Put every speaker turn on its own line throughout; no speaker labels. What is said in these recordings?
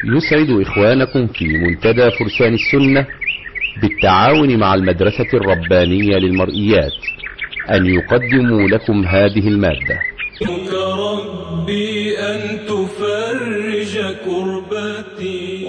يسعد إخوانكم في منتدى فرسان السنة بالتعاون مع المدرسة الربانية للمرئيات أن يقدموا لكم هذه المادة.
ربي أن تفرج كربتي.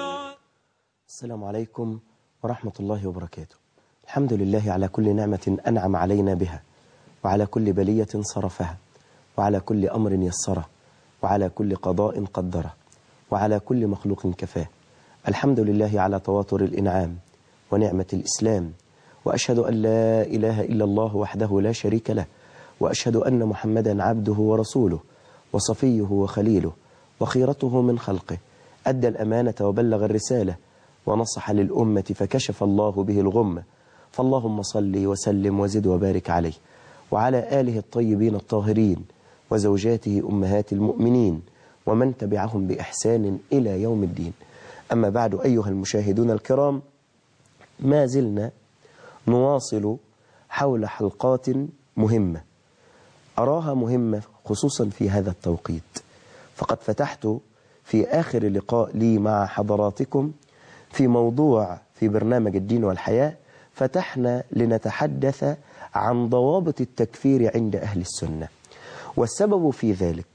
السلام عليكم ورحمة الله وبركاته. الحمد لله على كل نعمة أنعم علينا بها، وعلى كل بلية صرفها، وعلى كل أمر يسره، وعلى كل قضاء قدره، وعلى كل مخلوق كفاه. الحمد لله على تواتر الإنعام ونعمة الإسلام، وأشهد أن لا إله إلا الله وحده لا شريك له، وأشهد أن محمدا عبده ورسوله وصفيه وخليله وخيرته من خلقه، أدى الأمانة وبلغ الرسالة ونصح للأمة فكشف الله به الغمة. فاللهم صل وسلم وزد وبارك عليه وعلى آله الطيبين الطاهرين وزوجاته أمهات المؤمنين ومن تبعهم بإحسان إلى يوم الدين. أما بعد، أيها المشاهدون الكرام، ما زلنا نواصل حول حلقات مهمة أراها مهمة خصوصا في هذا التوقيت. فقد فتحت في آخر لقاء لي مع حضراتكم في موضوع في برنامج الدين والحياة، فتحنا لنتحدث عن ضوابط التكفير عند أهل السنة. والسبب في ذلك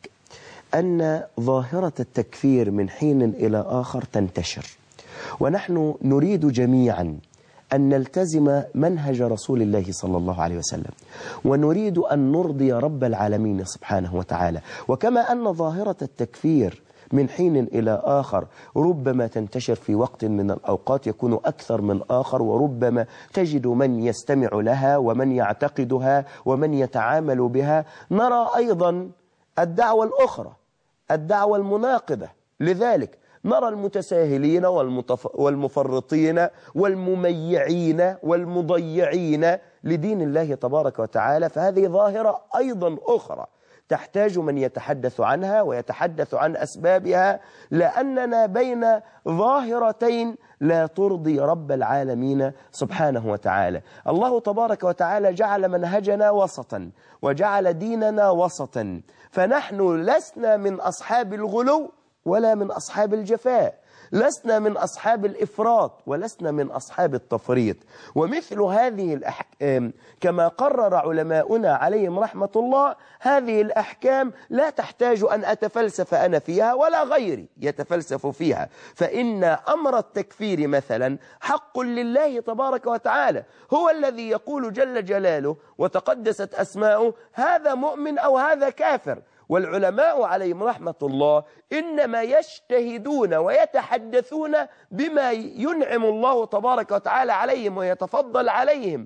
أن ظاهرة التكفير من حين إلى آخر تنتشر، ونحن نريد جميعا أن نلتزم منهج رسول الله صلى الله عليه وسلم، ونريد أن نرضي رب العالمين سبحانه وتعالى. وكما أن ظاهرة التكفير من حين إلى آخر ربما تنتشر في وقت من الأوقات يكون أكثر من آخر، وربما تجد من يستمع لها ومن يعتقدها ومن يتعامل بها، نرى أيضا الدعوة الأخرى، الدعوة المناقضة لذلك. نرى المتساهلين والمفرطين والمميعين والمضيعين لدين الله تبارك وتعالى. فهذه ظاهرة أيضا أخرى تحتاج من يتحدث عنها ويتحدث عن أسبابها، لأننا بين ظاهرتين لا ترضي رب العالمين سبحانه وتعالى. الله تبارك وتعالى جعل منهجنا وسطا وجعل ديننا وسطا، فنحن لسنا من أصحاب الغلو ولا من أصحاب الجفاء، لسنا من أصحاب الإفراط ولسنا من أصحاب التفريط. ومثل هذه الأحكام كما قرر علماؤنا عليهم رحمة الله، هذه الأحكام لا تحتاج أن أتفلسف أنا فيها ولا غيري يتفلسف فيها، فإن أمر التكفير مثلا حق لله تبارك وتعالى، هو الذي يقول جل جلاله وتقدست أسماؤه هذا مؤمن أو هذا كافر. والعلماء عليهم رحمة الله إنما يجتهدون ويتحدثون بما ينعم الله تبارك وتعالى عليهم ويتفضل عليهم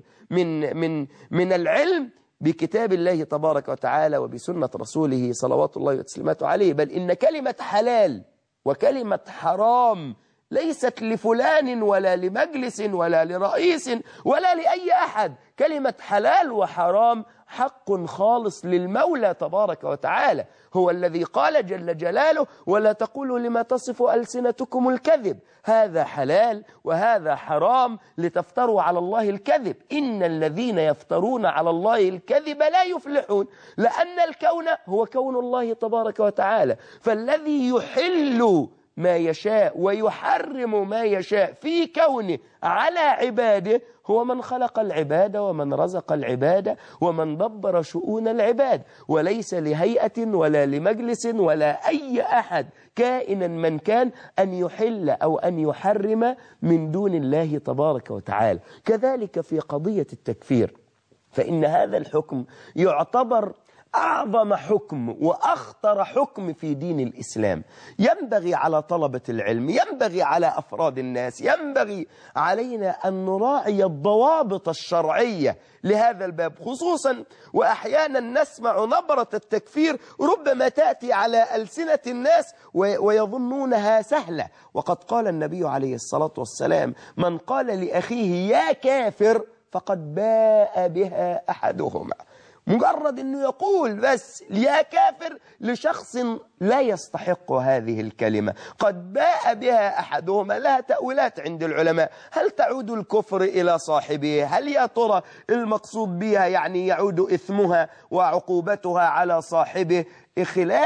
من العلم بكتاب الله تبارك وتعالى وبسنة رسوله صلوات الله وتسليماته عليه. بل إن كلمة حلال وكلمة حرام ليست لفلان ولا لمجلس ولا لرئيس ولا لأي أحد. كلمة حلال وحرام حق خالص للمولى تبارك وتعالى، هو الذي قال جل جلاله ولا تقولوا لما تصف ألسنتكم الكذب، هذا حلال وهذا حرام لتفتروا على الله الكذب، إن الذين يفترون على الله الكذب لا يفلحون. لأن الكون هو كون الله تبارك وتعالى، فالذي يحل ما يشاء ويحرم ما يشاء في كونه على عباده هو من خلق العباد ومن رزق العباد ومن دبر شؤون العباد، وليس لهيئة ولا لمجلس ولا أي أحد كائنا من كان أن يحل أو أن يحرم من دون الله تبارك وتعالى. كذلك في قضية التكفير، فإن هذا الحكم يعتبر أعظم حكم وأخطر حكم في دين الإسلام. ينبغي على طلبة العلم، ينبغي على أفراد الناس، ينبغي علينا أن نراعي الضوابط الشرعية لهذا الباب، خصوصا وأحيانا نسمع نبرة التكفير ربما تأتي على ألسنة الناس ويظنونها سهلة. وقد قال النبي عليه الصلاة والسلام من قال لأخيه يا كافر فقد باء بها أحدهما. مجرد أنه يقول بس يا كافر لشخص لا يستحق هذه الكلمة، قد باء بها أحدهما. لها تأويلات عند العلماء، هل تعود الكفر إلى صاحبه؟ هل يا ترى المقصود بها يعني يعود إثمها وعقوبتها على صاحبه؟ خلاف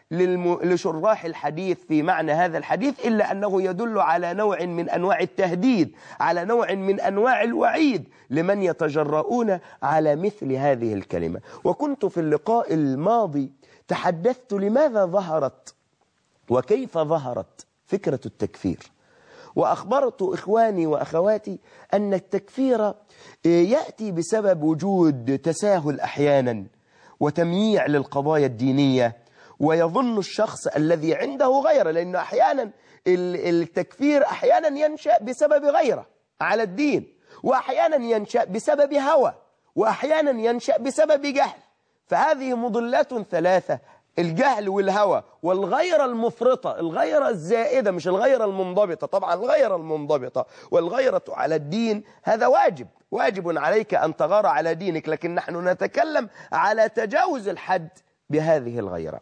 لشراح الحديث في معنى هذا الحديث إلا أنه يدل على نوع من أنواع التهديد، على نوع من أنواع الوعيد لمن يتجرؤون على مثل هذه الكلمة. وكنت في اللقاء الماضي تحدثت لماذا ظهرت وكيف ظهرت فكرة التكفير، وأخبرت إخواني وأخواتي أن التكفير يأتي بسبب وجود تساهل أحيانا وتمييع للقضايا الدينية، ويظن الشخص الذي عنده غيره، لأن أحيانا التكفير أحيانا ينشأ بسبب غيره على الدين، وأحيانا ينشأ بسبب هوى، وأحيانا ينشأ بسبب جهل. فهذه مضلات ثلاثة: الجهل والهوى والغيرة المفرطة، الغيرة الزائدة مش الغيرة المنضبطة. طبعا الغيرة المنضبطة والغيرة على الدين هذا واجب عليك أن تغار على دينك، لكن نحن نتكلم على تجاوز الحد بهذه الغيرة.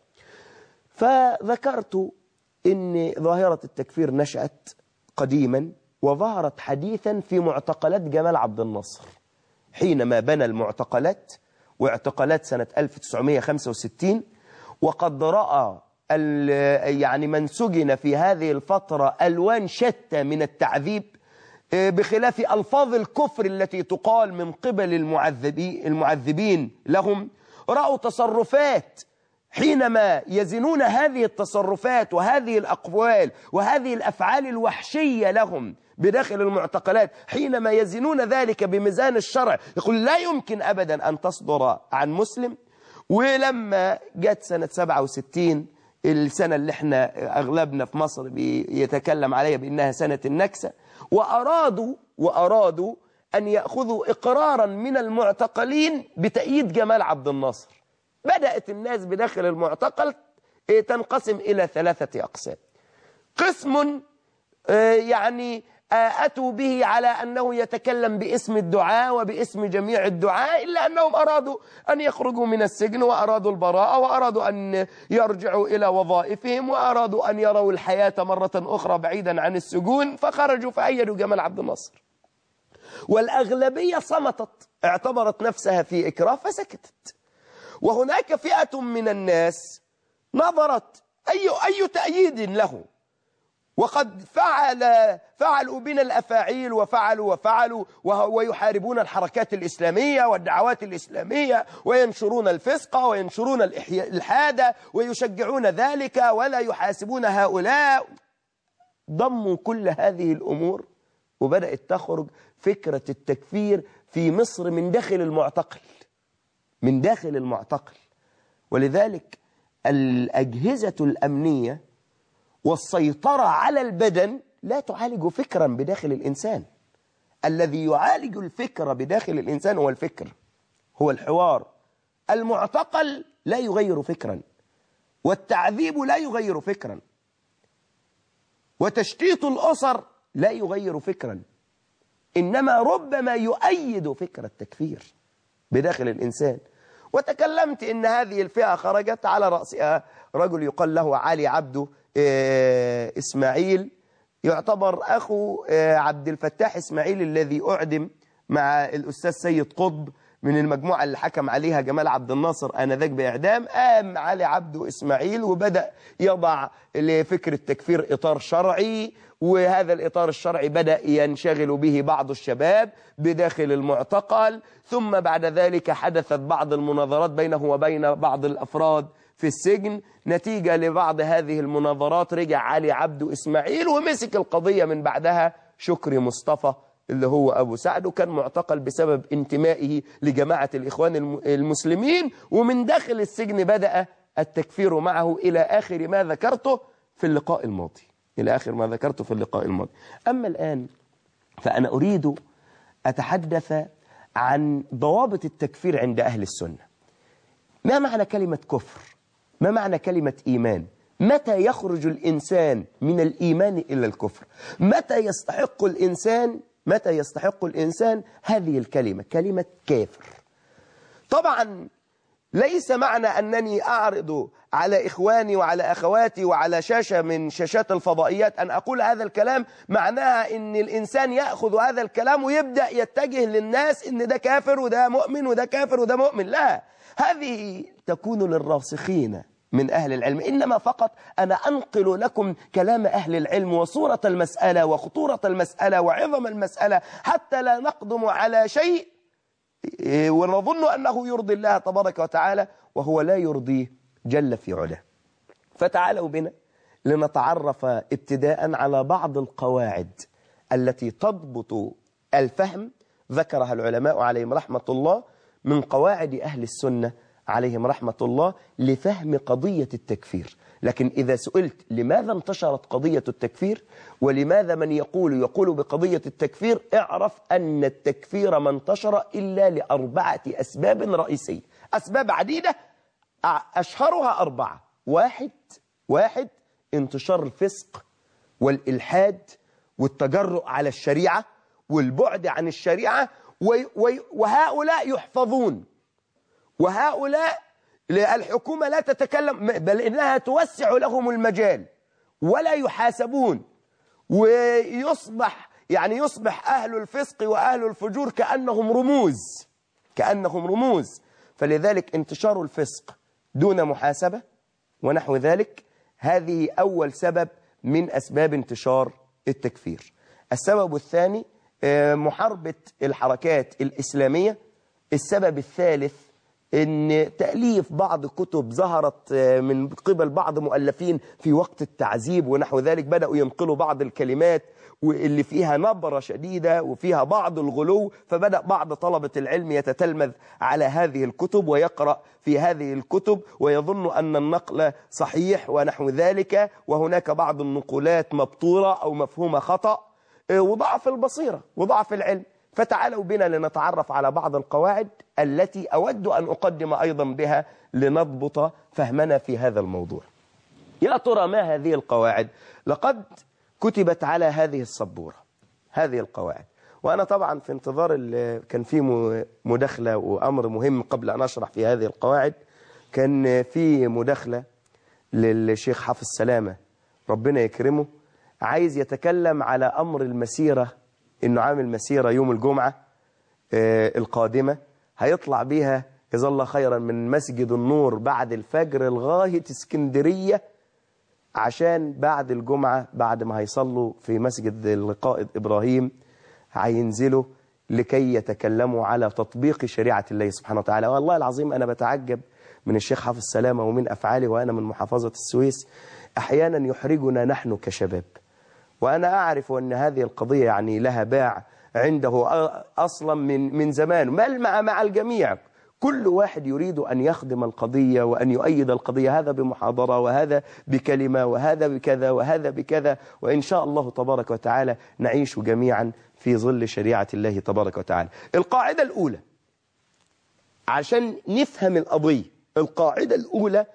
فذكرت إن ظاهرة التكفير نشأت قديما وظهرت حديثا في معتقلات جمال عبد الناصر حينما بنى المعتقلات، واعتقالات سنة 1965. وقد رأى يعني من سجن في هذه الفترة ألوان شتى من التعذيب، بخلاف ألفاظ الكفر التي تقال من قبل المعذبين لهم. رأوا تصرفات حينما يزنون هذه التصرفات وهذه الأقوال وهذه الأفعال الوحشية لهم بداخل المعتقلات، حينما يزنون ذلك بميزان الشرع، يقول لا يمكن أبدا أن تصدر عن مسلم. ولما جت سنة 67 السنة اللي احنا أغلبنا في مصر بيتكلم عليها بأنها سنة النكسة، وأرادوا أن يأخذوا إقرارا من المعتقلين بتأييد جمال عبد الناصر، بدأت الناس بداخل المعتقل تنقسم إلى 3 أقسام. قسم يعني أتوا به على أنه يتكلم باسم الدعاء وباسم جميع الدعاء، إلا أنهم أرادوا أن يخرجوا من السجن، وأرادوا البراءة، وأرادوا أن يرجعوا إلى وظائفهم، وأرادوا أن يروا الحياة مرة أخرى بعيدا عن السجون، فخرجوا فأيدوا جمال عبد الناصر. والأغلبية صمتت، اعتبرت نفسها في إكراه فسكتت. وهناك فئة من الناس نظرت أي تأييد له، وقد فعلوا بنا الأفاعيل وفعلوا ويحاربون الحركات الإسلامية والدعوات الإسلامية، وينشرون الفسق وينشرون الإلحاد ويشجعون ذلك ولا يحاسبون هؤلاء. ضموا كل هذه الأمور، وبدأت تخرج فكرة التكفير في مصر من داخل المعتقل. ولذلك الأجهزة الأمنية والسيطرة على البدن لا تعالج فكرا بداخل الإنسان. الذي يعالج الفكر بداخل الإنسان هو الفكر، هو الحوار. المعتقل لا يغير فكرا، والتعذيب لا يغير فكرا، وتشتيت الأسر لا يغير فكرا، إنما ربما يؤيد فكرة التكفير بداخل الإنسان. وتكلمت إن هذه الفئة خرجت على رأسها رجل يقال له علي عبده إسماعيل، يعتبر أخو عبد الفتاح إسماعيل الذي أعدم مع الأستاذ سيد قطب من المجموعة اللي حكم عليها جمال عبد الناصر آنذاك بإعدام. قام علي عبده إسماعيل وبدأ يضع لفكر التكفير إطار شرعي، وهذا الإطار الشرعي بدأ ينشغل به بعض الشباب بداخل المعتقل. ثم بعد ذلك حدثت بعض المناظرات بينه وبين بعض الأفراد في السجن. نتيجة لبعض هذه المناظرات رجع علي عبده إسماعيل ومسك القضية من بعدها شكري مصطفى اللي هو أبو سعد، وكان معتقل بسبب انتمائه لجماعة الإخوان المسلمين. ومن داخل السجن بدأ التكفير معه إلى آخر ما ذكرته في اللقاء الماضي. أما الآن فأنا أريد أتحدث عن ضوابط التكفير عند أهل السنة. ما معنى كلمة كفر؟ ما معنى كلمة إيمان؟ متى يخرج الإنسان من الإيمان إلى الكفر؟ متى يستحق الإنسان هذه الكلمة، كلمة كافر؟ طبعا ليس معنى أنني أعرض على إخواني وعلى أخواتي وعلى شاشة من شاشات الفضائيات أن أقول هذا الكلام معناها أن الإنسان يأخذ هذا الكلام ويبدأ يتجه للناس أن ده كافر وده مؤمن وده كافر وده مؤمن. لا، هذه تكون للراسخين من أهل العلم، إنما فقط أنا أنقل لكم كلام أهل العلم وصورة المسألة وخطورة المسألة وعظم المسألة، حتى لا نقدم على شيء ونظن أنه يرضي الله تبارك وتعالى وهو لا يرضيه جل في علاه. فتعالوا بنا لنتعرف ابتداء على بعض القواعد التي تضبط الفهم، ذكرها العلماء عليهم رحمة الله من قواعد أهل السنة عليهم رحمة الله لفهم قضية التكفير. لكن إذا سئلت لماذا انتشرت قضية التكفير ولماذا من يقول بقضية التكفير، اعرف أن التكفير ما انتشر إلا لأربعة أسباب رئيسية، أسباب عديدة أشهرها أربعة. واحد انتشار الفسق والإلحاد والتجرؤ على الشريعة والبعد عن الشريعة، وهؤلاء يحفظون، وهؤلاء الحكومة لا تتكلم بل إنها توسع لهم المجال ولا يحاسبون، ويصبح أهل الفسق وأهل الفجور كأنهم رموز. فلذلك انتشار الفسق دون محاسبة ونحو ذلك، هذه أول سبب من أسباب انتشار التكفير. السبب الثاني محاربة الحركات الإسلامية. السبب الثالث ان تأليف بعض كتب ظهرت من قبل بعض مؤلفين في وقت التعذيب ونحو ذلك، بدأوا ينقلوا بعض الكلمات واللي فيها نبرة شديدة وفيها بعض الغلو، فبدأ بعض طلبة العلم يتتلمذ على هذه الكتب ويقرأ في هذه الكتب ويظن أن النقل صحيح ونحو ذلك، وهناك بعض النقولات مبتورة أو مفهومة خطأ، وضعف البصيرة وضعف العلم. فتعالوا بنا لنتعرف على بعض القواعد التي أود أن أقدم أيضا بها لنضبط فهمنا في هذا الموضوع. يا ترى ما هذه القواعد؟ لقد كتبت على هذه السبورة هذه القواعد، وأنا طبعا في انتظار كان في مداخلة وأمر مهم قبل أن أشرح في هذه القواعد. كان في مداخلة للشيخ حافظ سلامة ربنا يكرمه، عايز يتكلم على أمر المسيرة، إنه عامل مسيرة يوم الجمعة القادمة هيطلع بيها جزاه الله خيرا من مسجد النور بعد الفجر لغاية اسكندرية، عشان بعد الجمعة بعد ما هيصلوا في مسجد القائد إبراهيم هينزلوا لكي يتكلموا على تطبيق شريعة الله سبحانه وتعالى. والله العظيم أنا بتعجب من الشيخ حافظ سلامة ومن أفعاله، وأنا من محافظة السويس أحيانا يحرجنا نحن كشباب، وأنا أعرف أن هذه القضية يعني لها باع عنده أصلا من زمان، بل مع الجميع. كل واحد يريد أن يخدم القضية وأن يؤيد القضية، هذا بمحاضرة وهذا بكلمة وهذا بكذا وهذا بكذا، وإن شاء الله تبارك وتعالى نعيش جميعا في ظل شريعة الله تبارك وتعالى. القاعدة الأولى عشان نفهم القضية، القاعدة الأولى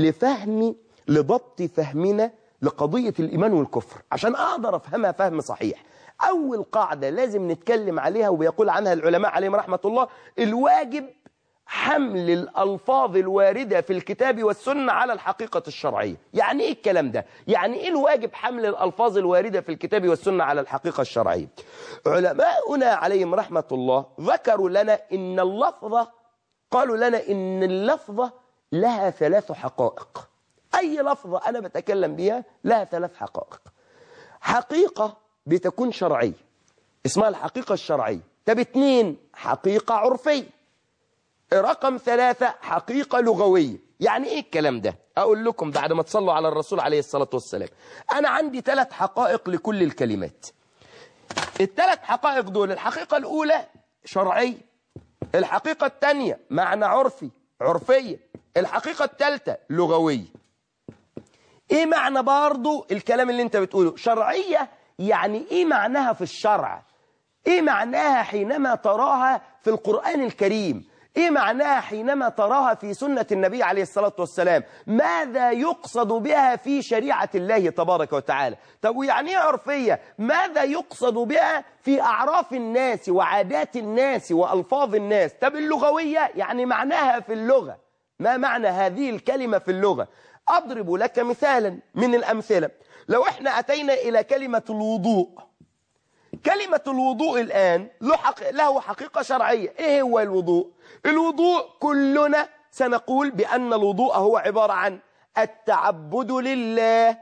لضبط فهمنا لقضية الإيمان والكفر عشان أقدر أفهمها فهم صحيح. أول قاعدة لازم نتكلم عليها وبيقول عنها العلماء عليهم رحمة الله، الواجب حمل الألفاظ الواردة في الكتاب والسنة على الحقيقة الشرعية. يعني إيه الكلام ده؟ يعني إيه الواجب حمل الألفاظ الواردة في الكتاب والسنة على الحقيقة الشرعية؟ علماؤنا عليهم رحمة الله ذكروا لنا إن اللفظة، قالوا لنا إن اللفظة لها 3 حقائق. أي لفظة أنا بتكلم بها لها 3 حقائق. حقيقة بتكون شرعية اسمها الحقيقة الشرعية، طب 2 حقيقة عرفية، رقم 3 حقيقة لغوية. يعني إيه الكلام ده؟ أقول لكم بعد ما تصلوا على الرسول عليه الصلاة والسلام. أنا عندي 3 حقائق لكل الكلمات. ال3 حقائق دول، الحقيقة الأولى شرعية، الحقيقة الثانية معنى عرفية، الحقيقة الثالثة لغوية. ايه معنى برضو الكلام اللي انت بتقوله؟ شرعية يعني ايه معناها في الشرع؟ ايه معناها حينما تراها في القرآن الكريم؟ ايه معناها حينما تراها في سنة النبي عليه الصلاة والسلام؟ ماذا يقصد بها في شريعة الله تبارك وتعالى؟ طب ويعني ايه عرفية؟ ماذا يقصد بها في أعراف الناس وعادات الناس وألفاظ الناس؟ طب اللغوية يعني معناها في اللغة، ما معنى هذه الكلمة في اللغة؟ أضرب لك مثالا من الأمثلة. لو احنا أتينا إلى كلمة الوضوء، كلمة الوضوء الآن له حقيقة شرعية. إيه هو الوضوء؟ الوضوء كلنا سنقول بأن الوضوء هو عبارة عن التعبد لله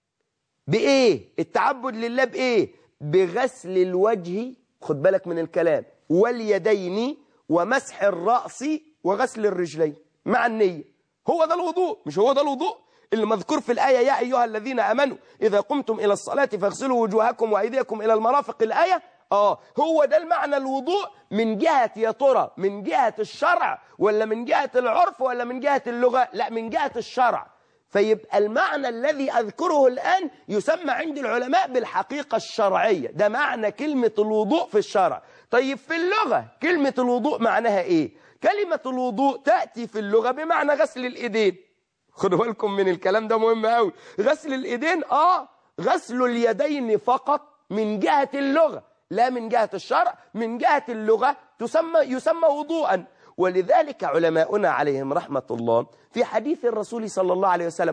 بإيه؟ التعبد لله بإيه؟ بغسل الوجه، خد بالك من الكلام، واليدين ومسح الرأس وغسل الرجلين مع النية. هو ده الوضوء، مش هو ده الوضوء اللي مذكور في الآية يا أيها الذين آمنوا إذا قمتم إلى الصلاة فاغسلوا وجوهكم وأيديكم إلى المرافق الآية؟ هو ده المعنى الوضوء من جهة، يا ترى من جهة الشرع ولا من جهة العرف ولا من جهة اللغة؟ لا، من جهة الشرع. فيبقى المعنى الذي أذكره الآن يسمى عند العلماء بالحقيقة الشرعية، ده معنى كلمة الوضوء في الشرع. طيب في اللغة كلمة الوضوء معناها إيه؟ كلمة الوضوء تأتي في اللغة بمعنى غسل الإيدين. خدوا بالكم من الكلام ده مهم قوي. غسل الإيدين غسل اليدين فقط من جهة اللغة، لا من جهة الشرع. من جهة اللغة يسمى وضوءا. ولذلك علماؤنا عليهم رحمة الله في حديث الرسول صلى الله عليه وسلم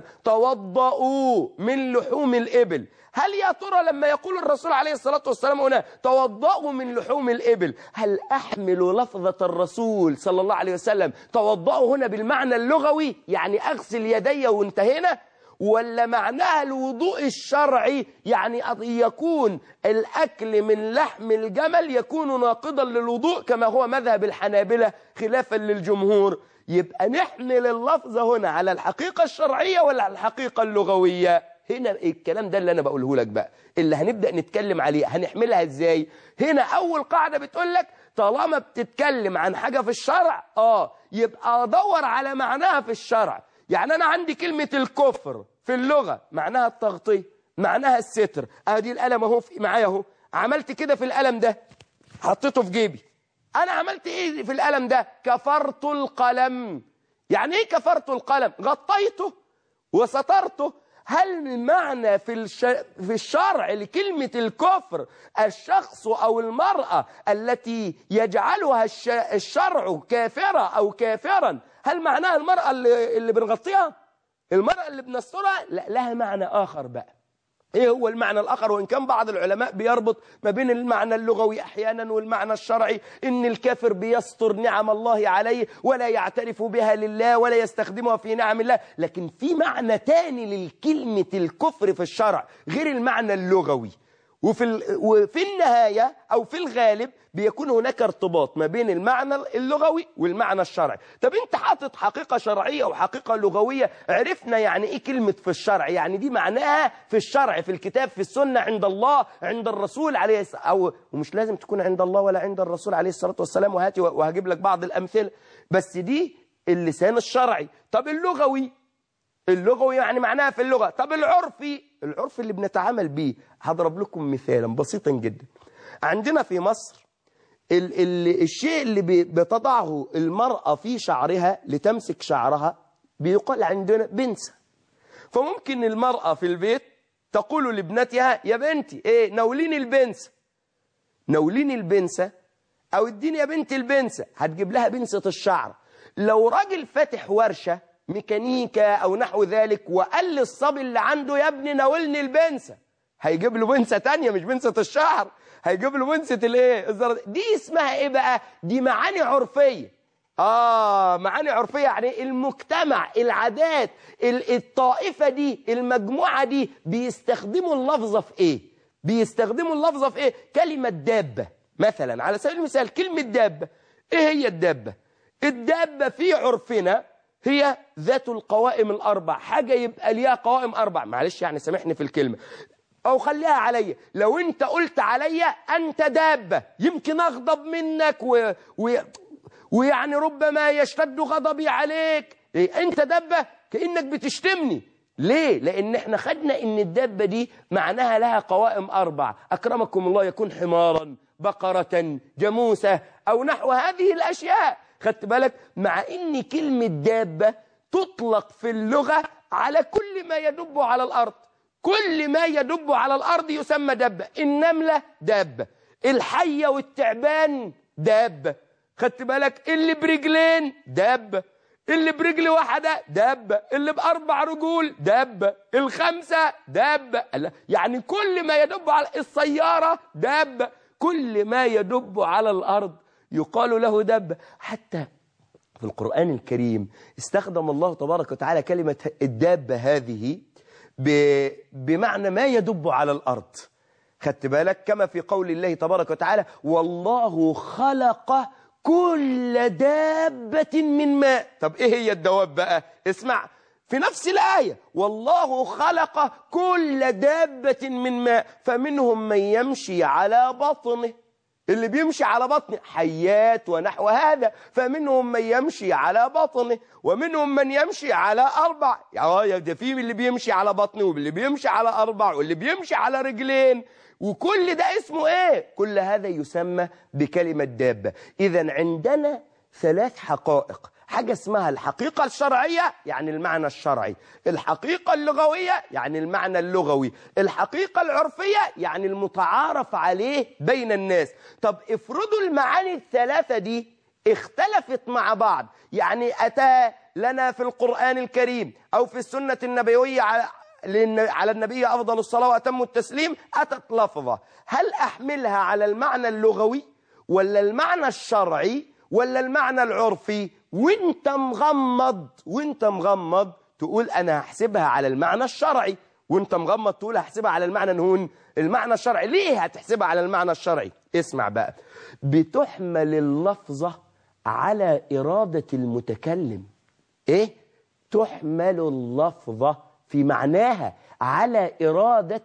توضؤوا من لحوم الإبل. هل يا ترى لما يقول الرسول عليه الصلاة والسلام هنا توضؤوا من لحوم الإبل، هل أحمل لفظة الرسول صلى الله عليه وسلم توضؤوا هنا بالمعنى اللغوي يعني أغسل يدي وانتهينا، ولا معناها الوضوء الشرعي يعني يكون الأكل من لحم الجمل يكون ناقضا للوضوء كما هو مذهب الحنابلة خلافا للجمهور؟ يبقى نحمل اللفظ هنا على الحقيقة الشرعية ولا على الحقيقة اللغوية؟ هنا الكلام ده اللي أنا بقوله لك بقى، اللي هنبدأ نتكلم عليه هنحملها إزاي. هنا أول قاعدة بتقول لك طالما بتتكلم عن حاجة في الشرع يبقى أدور على معناها في الشرع. يعني أنا عندي كلمة الكفر في اللغة معناها التغطية، معناها الستر. أدي القلم أهو معايا أهو، عملت كده في القلم ده حطيته في جيبي، أنا عملت إيه في القلم ده؟ كفرت القلم. يعني إيه كفرت القلم؟ غطيته وسترته. هل المعنى في الشرع لكلمة الكفر الشخص أو المرأة التي يجعلها الشرع كافرة أو كافرا؟ هل معناها المرأة اللي بنغطيها؟ المرأة اللي بنسترها؟ لا، لها معنى آخر بقى. ايه هو المعنى الآخر؟ وإن كان بعض العلماء بيربط ما بين المعنى اللغوي أحيانا والمعنى الشرعي، إن الكافر بيستر نعم الله عليه ولا يعترف بها لله ولا يستخدمها في نعم الله. لكن في معنى تاني للكلمة الكفر في الشرع غير المعنى اللغوي. وفي النهاية أو في الغالب بيكون هناك ارتباط ما بين المعنى اللغوي والمعنى الشرعي. طب انت حاطط حقيقة شرعية وحقيقة لغوية، عرفنا يعني ايه كلمة في الشرع، يعني دي معناها في الشرع، في الكتاب، في السنة، عند الله، عند الرسول عليه الصلاة، ومش لازم تكون عند الله ولا عند الرسول عليه الصلاة والسلام، وهجيب لك بعض الأمثلة، بس دي اللسان الشرعي. طب اللغوي يعني معناها في اللغة. طب العرفي اللي بنتعامل بيه، هضرب لكم مثالا بسيطا جدا. عندنا في مصر الشيء اللي بتضعه المرأة في شعرها لتمسك شعرها بيقال عندنا بنسة. فممكن المرأة في البيت تقول لابنتها يا بنتي ايه نوليني البنسة، نوليني البنسة، او اديني يا بنتي البنسة، هتجيب لها بنسة الشعر. لو راجل فاتح ورشة ميكانيكا او نحو ذلك وقال للصبي اللي عنده يا ابني ناولني البنسة، هيجيب له بنسة تانية مش بنسة الشعر، هيجيب له بنسة الايه دي. اسمها ايه بقى؟ دي معاني عرفية. معاني عرفية يعني المجتمع، العادات، الطائفة دي، المجموعة دي بيستخدموا اللفظة في ايه؟ بيستخدموا اللفظة في ايه؟ كلمة دابة مثلا، على سبيل المثال كلمة دابة، ايه هي الدابة؟ الدابة في عرفنا هي ذات القوائم الأربع، حاجة يبقى ليها قوائم أربع. معلش يعني سامحني في الكلمة، أو خليها عليا، لو أنت قلت عليا أنت دابة يمكن أغضب منك ويعني ربما يشتد غضبي عليك. أنت دابة كأنك بتشتمني. ليه؟ لأن احنا خدنا إن الدابة دي معناها لها قوائم أربع. أكرمكم الله يكون حمارا، بقرة، جاموسة، أو نحو هذه الأشياء. خدت بالك؟ مع إن كلمة دابة تطلق في اللغة على كل ما يدب على الأرض. كل ما يدب على الأرض يسمى دابة. النملة دابة، الحية والتعبان دابة. خدت بالك؟ اللي برجلين دابة، اللي برجل واحدة دابة، اللي بأربع رجول دابة، الخمسة دابة. يعني كل ما يدب على السيارة دابة، كل ما يدب على الأرض يقال له دابة. حتى في القرآن الكريم استخدم الله تبارك وتعالى كلمة الدابة هذه بمعنى ما يدب على الأرض. خدت بالك؟ كما في قول الله تبارك وتعالى والله خلق كل دابة من ماء. طب إيه هي الدواب بقى؟ اسمع في نفس الآية والله خلق كل دابة من ماء فمنهم من يمشي على بطنه، اللي بيمشي على بطنه حيات ونحو هذا، فمنهم من يمشي على بطنه ومنهم من يمشي على أربع. ده في اللي بيمشي على بطنه واللي بيمشي على أربع واللي بيمشي على رجلين، وكل ده اسمه إيه؟ كل هذا يسمى بكلمة دابة. إذن عندنا ثلاث حقائق، حاجة اسمها الحقيقة الشرعية يعني المعنى الشرعي، الحقيقة اللغوية يعني المعنى اللغوي، الحقيقة العرفية يعني المتعارف عليه بين الناس. طب افرضوا المعاني الثلاثة دي اختلفت مع بعض، يعني أتى لنا في القرآن الكريم أو في السنة النبوية على النبي أفضل الصلاة وأتم التسليم أتت لفظة، هل أحملها على المعنى اللغوي ولا المعنى الشرعي ولا المعنى العرفي؟ وانت مغمض تقول انا هحسبها على المعنى الشرعي، وانت مغمض تقول هحسبها على المعنى المعنى الشرعي. ليه هتحسبها على المعنى الشرعي؟ اسمع بقى، بتحمل اللفظة على إرادة المتكلم. ايه؟ تحمل اللفظة في معناها على إرادة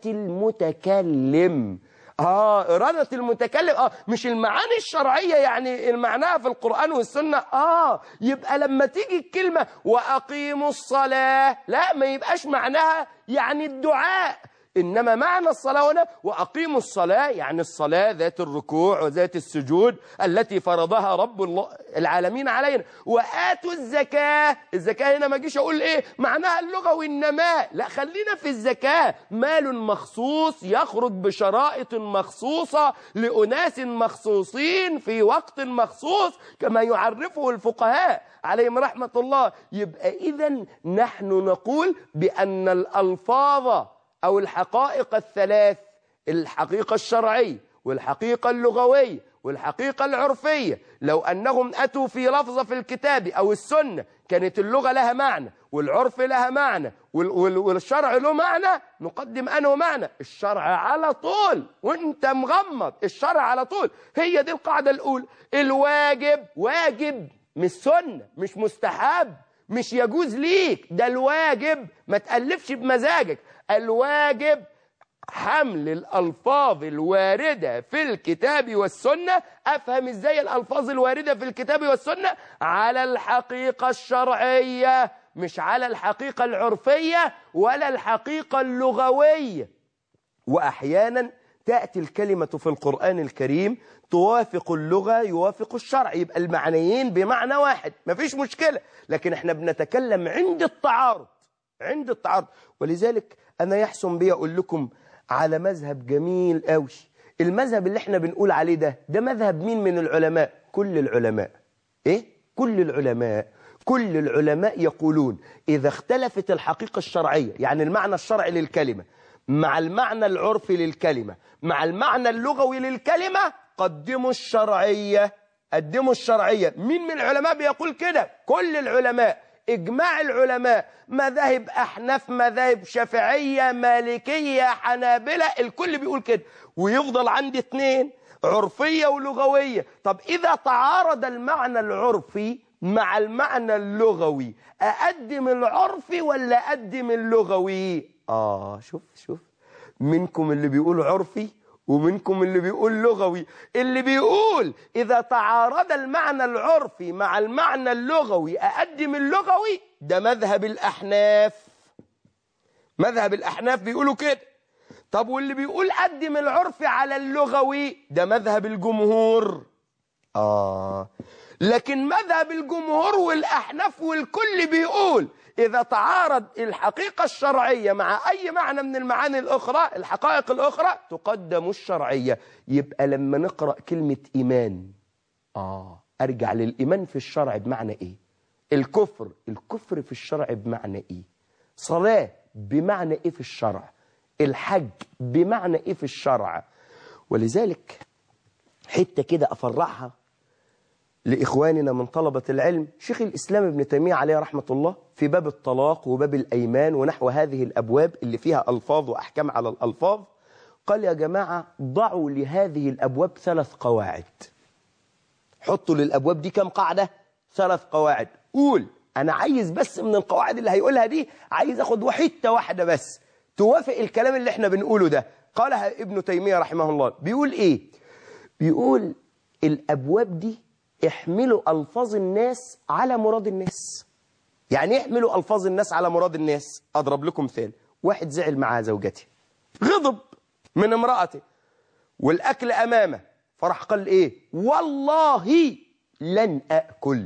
المتكلم. إرادة المتكلم، مش المعاني الشرعية يعني المعنى في القرآن والسنة. يبقى لما تيجي الكلمة وأقيموا الصلاة، لا، ما يبقاش معناها يعني الدعاء، إنما معنى الصلاة هنا وأقيموا الصلاة يعني الصلاة ذات الركوع وذات السجود التي فرضها رب العالمين علينا. وآتوا الزكاة، الزكاة هنا ما جيش أقول إيه معناها اللغوي النماء، لا، خلينا في الزكاة، مال مخصوص يخرج بشرائط مخصوصة لأناس مخصوصين في وقت مخصوص كما يعرفه الفقهاء عليهم رحمة الله. يبقى إذن نحن نقول بأن الألفاظ أو الحقائق الثلاث، الحقيقة الشرعية والحقيقة اللغوية والحقيقة العرفية، لو أنهم أتوا في لفظة في الكتاب أو السنة كانت اللغة لها معنى والعرف لها معنى والشرع له معنى، نقدم أنه معنى الشرع على طول، وانت مغمض الشرع على طول. هي دي القاعدة الأولى. الواجب واجب مش سنة، مش مستحب، مش يجوز ليك، ده الواجب، ما تألفش بمزاجك. الواجب حمل الألفاظ الواردة في الكتاب والسنة. أفهم إزاي الألفاظ الواردة في الكتاب والسنة؟ على الحقيقة الشرعية، مش على الحقيقة العرفية ولا الحقيقة اللغوية. وأحيانا تأتي الكلمة في القرآن الكريم توافق اللغة يوافق الشرع، يبقى المعنيين بمعنى واحد، مفيش مشكلة، لكن احنا بنتكلم عند التعارض. ولذلك أنا يحسن بي أقول لكم على مذهب جميل قوي. المذهب اللي احنا بنقول عليه ده مذهب مين من العلماء؟ كل العلماء. ايه؟ كل العلماء يقولون إذا اختلفت الحقيقة الشرعية يعني المعنى الشرعي للكلمة مع المعنى العرفي للكلمة مع المعنى اللغوي للكلمة، قدموا الشرعية. مين من العلماء بيقول كده؟ كل العلماء، إجماع العلماء، مذاهب أحناف، مذاهب شافعية، مالكية، حنابلة، الكل بيقول كده. ويفضل عندي اثنين، عرفية ولغوية. طب إذا تعارض المعنى العرفي مع المعنى اللغوي، أقدم العرفي ولا أقدم اللغوي؟ شوف منكم اللي بيقول عرفي ومنكم اللي بيقول لغوي. اللي بيقول إذا تعارض المعنى العرفي مع المعنى اللغوي أقدم اللغوي، ده مذهب الأحناف بيقولوا كده. طب واللي بيقول قدم العرفي على اللغوي، ده مذهب الجمهور. لكن مذهب الجمهور والأحناف والكل بيقول إذا تعارض الحقيقة الشرعية مع أي معنى من المعاني الأخرى، الحقائق الأخرى، تقدم الشرعية. يبقى لما نقرأ كلمة إيمان، أرجع للإيمان في الشرع بمعنى إيه؟ الكفر في الشرع بمعنى إيه؟ صلاة بمعنى إيه في الشرع؟ الحج بمعنى إيه في الشرع؟ ولذلك حتة كده أفرعها لإخواننا من طلبة العلم شيخ الإسلام ابن تيمية عليه رحمة الله في باب الطلاق وباب الأيمان ونحو هذه الأبواب اللي فيها ألفاظ وأحكام على الألفاظ، قال يا جماعة ضعوا لهذه الأبواب 3 قواعد. حطوا للأبواب دي كم قاعدة؟ 3 قواعد. قول أنا عايز بس من القواعد اللي هيقولها دي عايز أخد حتة واحدة بس توافق الكلام اللي احنا بنقوله ده. قالها ابن تيمية رحمه الله. بيقول إيه؟ بيقول الأبواب دي احملوا ألفاظ الناس على مراد الناس. يعني احملوا ألفاظ الناس على مراد الناس. أضرب لكم مثال. واحد زعل مع زوجته، غضب من امرأته والأكل أمامه، فرح قال إيه؟ والله لن أأكل.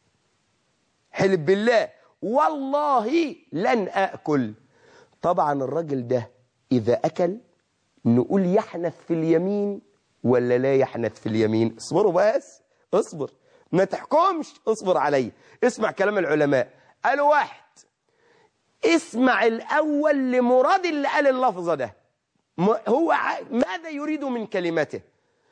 حلف بالله والله لن أأكل. طبعا الرجل ده إذا أكل نقول يحنث في اليمين ولا لا يحنث في اليمين؟ اصبروا بس، اصبر ما تحكمش، اصبر علي. اسمع كلام العلماء. قالوا واحد اسمع الأول لمراد اللي قال اللفظة ده، هو ماذا يريد من كلمته؟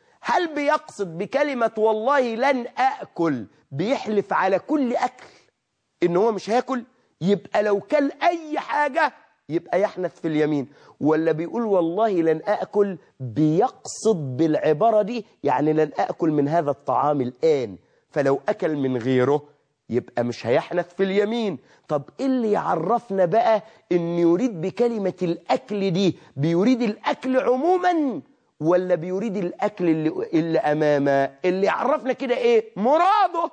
هل بيقصد بكلمة والله لن أأكل بيحلف على كل أكل إن هو مش هياكل؟ يبقى لو كل أي حاجة يبقى يحنث في اليمين. ولا بيقول والله لن أأكل بيقصد بالعبارة دي يعني لن أأكل من هذا الطعام الآن، فلو أكل من غيره يبقى مش هيحنث في اليمين. طب إيه اللي يعرفنا بقى إن يريد بكلمة الأكل دي بيريد الأكل عموما ولا بيريد الأكل اللي أمامه؟ اللي يعرفنا كده إيه؟ مراده،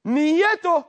نيته.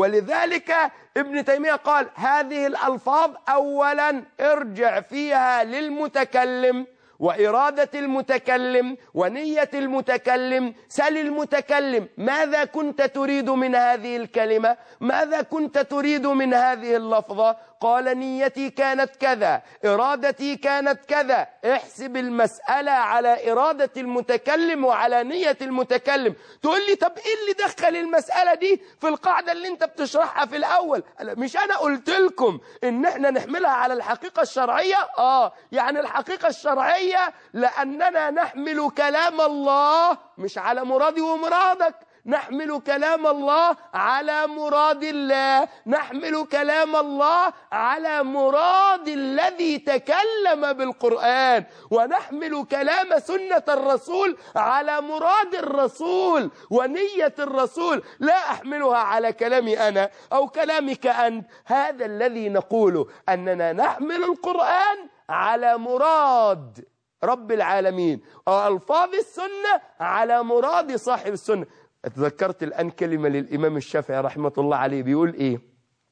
ولذلك ابن تيمية قال هذه الألفاظ أولا ارجع فيها للمتكلم وإرادة المتكلم ونية المتكلم. سل المتكلم ماذا كنت تريد من هذه الكلمة؟ ماذا كنت تريد من هذه اللفظة؟ قال نيتي كانت كذا، إرادتي كانت كذا. احسب المسألة على إرادة المتكلم وعلى نية المتكلم. تقول لي طب إيه اللي دخل المسألة دي في القاعدة اللي انت بتشرحها في الأول؟ مش أنا قلت لكم إن احنا نحملها على الحقيقة الشرعية؟ يعني الحقيقة الشرعية لأننا نحمل كلام الله مش على مرادي ومرادك، نحمل كلام الله على مراد الله، نحمل كلام الله على مراد الذي تكلم بالقرآن، ونحمل كلام سنة الرسول على مراد الرسول ونية الرسول، لا أحملها على كلامي أنا أو كلامك أنت. هذا الذي نقوله أننا نحمل القرآن على مراد رب العالمين وألفاظ السنة على مراد صاحب السنة. اتذكرت الآن كلمة للإمام الشافعي رحمة الله عليه بيقول إيه؟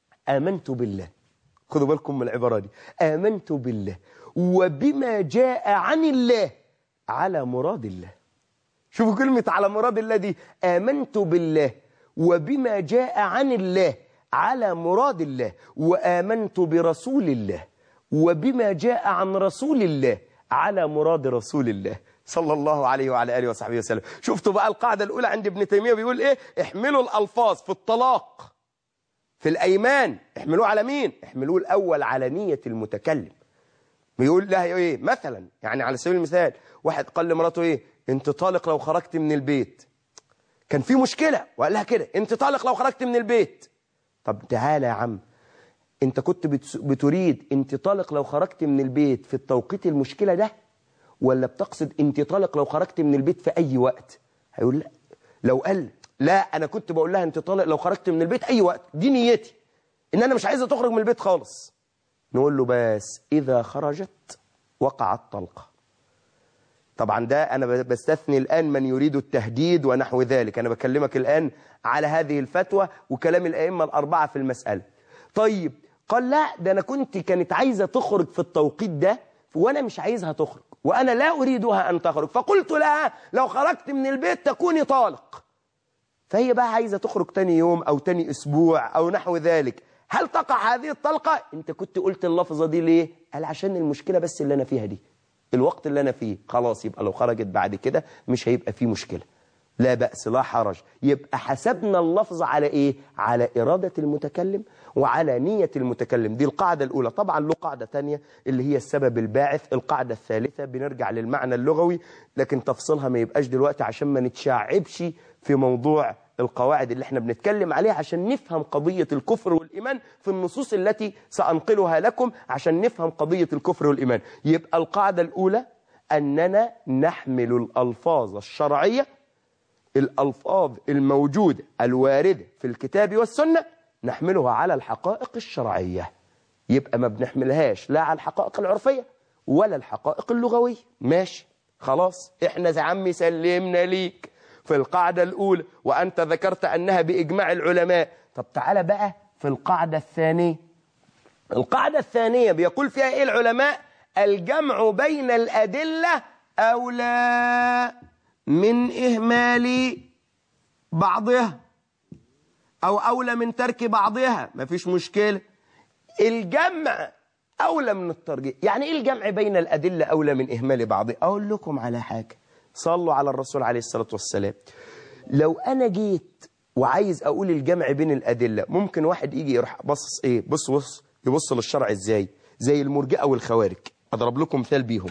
آمنت بالله. خذوا بالكم من العبارة دي. آمنت بالله وبما جاء عن الله على مراد الله. شوفوا كلمة على مراد الله دي. آمنت بالله وبما جاء عن الله على مراد الله، وآمنت برسول الله وبما جاء عن رسول الله على مراد رسول الله صلى الله عليه وعلى آله وصحبه وسلم. شفتوا بقى القاعدة الأولى عند ابن تيمية بيقول إيه؟ احملوا الألفاظ في الطلاق في الأيمان، احملوه على مين؟ احملوه الأول على نية المتكلم. بيقول لها إيه؟ مثلا يعني على سبيل المثال واحد قال لمراته إيه؟ أنت طالق لو خرجت من البيت. كان في مشكلة وقال لها كده أنت طالق لو خرجت من البيت. طب تعالى يا عم، أنت كنت بتريد أنت طالق لو خرجت من البيت في التوقيت المشكلة ده، ولا بتقصد أنت طالق لو خرجت من البيت في أي وقت؟ هيقول لا. لو قال لا أنا كنت بقول لها أنت طالق لو خرجت من البيت أي وقت، دي نيتي إن أنا مش عايزة تخرج من البيت خالص، نقول له بس إذا خرجت وقعت طلقة. طبعا ده أنا بستثني الآن من يريد التهديد ونحو ذلك، أنا بكلمك الآن على هذه الفتوى وكلام الأئمة الأربعة في المسألة. طيب قال لا ده أنا كانت عايزة تخرج في التوقيت ده وأنا مش عايزها تخرج وأنا لا أريدها أن تخرج، فقلت لها لو خرجت من البيت تكوني طالق. فهي بقى عايزة تخرج تاني يوم أو تاني أسبوع أو نحو ذلك. هل تقع هذه الطلقة؟ أنت كنت قلت اللفظة دي ليه؟ قال عشان المشكلة بس اللي أنا فيها دي، الوقت اللي أنا فيه خلاص، يبقى لو خرجت بعد كده مش هيبقى فيه مشكلة، لا بأس لا حرج. يبقى حسبنا اللفظ على إيه؟ على إرادة المتكلم وعلى نية المتكلم. دي القاعدة الأولى. طبعا له قاعدة تانية اللي هي السبب الباعث. القاعدة الثالثة بنرجع للمعنى اللغوي، لكن تفصيلها ما يبقاش دلوقتي عشان ما نتشعبش في موضوع القواعد اللي احنا بنتكلم عليها عشان نفهم قضية الكفر والإيمان في النصوص التي سأنقلها لكم عشان نفهم قضية الكفر والإيمان. يبقى القاعدة الأولى أننا نحمل الألفاظ الشرعية، الألفاظ الموجودة الواردة في الكتاب والسنة، نحملها على الحقائق الشرعية. يبقى ما بنحملهاش لا على الحقائق العرفية ولا الحقائق اللغوية. ماشي خلاص، احنا يا عمي سلمنا ليك في القاعدة الأولى وأنت ذكرت أنها بإجماع العلماء. طب تعالى بقى في القاعدة الثانية. القاعدة الثانية بيقول فيها إيه العلماء؟ الجمع بين الأدلة أولى من إهمال بعضها أو أولى من ترك بعضها. مفيش مشكلة، الجمع أولى من الترجيح. يعني إيه الجمع بين الأدلة أولى من إهمال بعضها؟ أقول لكم على حاجة، صلوا على الرسول عليه الصلاة والسلام. لو أنا جيت وعايز أقول الجمع بين الأدلة، ممكن واحد يجي يروح بص إيه، بص يبص للشرع إزاي؟ زي المرجئة والخوارج. أضرب لكم مثال بيهم.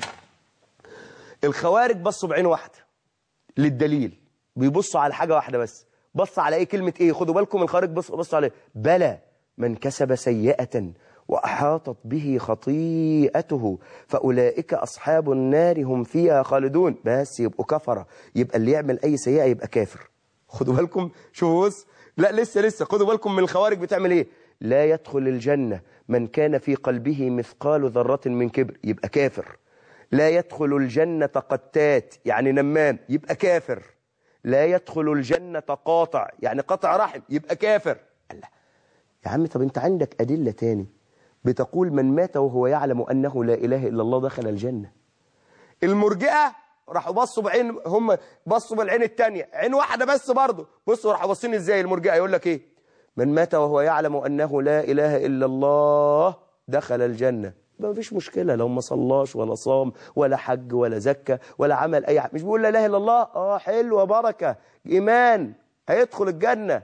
الخوارج بصوا بعين واحدة للدليل، بيبصوا على حاجة واحدة بس. بص على إيه؟ كلمة إيه؟ خدوا بالكم الخوارج بصوا عليه، بلى من كسب سيئة وأحاطت به خطيئته فأولئك أصحاب النار هم فيها خالدون. بس يبقوا كفرة، يبقى اللي يعمل أي سيئة يبقى كافر. خدوا بالكم، شوفوا بص، لا لسه خدوا بالكم من الخوارج بتعمل إيه. لا يدخل الجنة من كان في قلبه مثقال ذرة من كبر، يبقى كافر. لا يدخل الجنة قتات يعني نمام، يبقى كافر. لا يدخل الجنة قاطع يعني قطع رحم، يبقى كافر. الله يا عم، طب انت عندك أدلة تاني بتقول من مات وهو يعلم أنه لا إله إلا الله دخل الجنة. المرجئة راحوا بصوا بعين، هم بصوا بالعين التانية، عين واحدة بس برضه. بصوا راحوا باصين ازاي المرجئة، يقول لك ايه؟ من مات وهو يعلم أنه لا إله إلا الله دخل الجنة. ما فيش مشكلة لو ما صلاش ولا صام ولا حج ولا زكى ولا عمل أي حاجة، مش بيقول لا إله إلا الله، حلوة بركة إيمان هيدخل الجنة.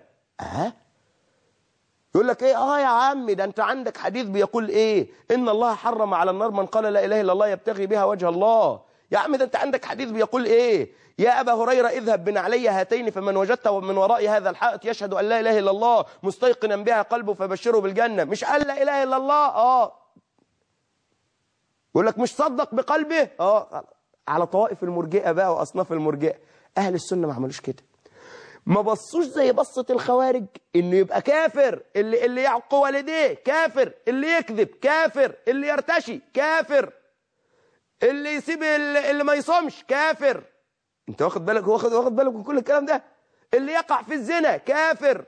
يقول لك ايه؟ يا عمي ده انت عندك حديث بيقول ايه؟ ان الله حرم على النار من قال لا اله الا الله يبتغي بها وجه الله. يا عم ده انت عندك حديث بيقول ايه؟ يا ابا هريره اذهب بنعلي هاتين فمن وجدت من وراء هذا الحائط يشهد ان لا اله الا الله مستيقنا بها قلبه فبشره بالجنه. مش قال لا اله الا الله؟ يقول لك مش صدق بقلبه. على طوائف المرجئه بقى واصناف المرجئه. اهل السنه ما عملوش كده، ما بصوش زي بصة الخوارج انه يبقى كافر اللي يعق والديه، كافر اللي يكذب، كافر اللي يرتشي، كافر اللي يسيب اللي ما يصومش، كافر. انت واخد بالك؟ واخد بالك من كل الكلام ده؟ اللي يقع في الزنا كافر،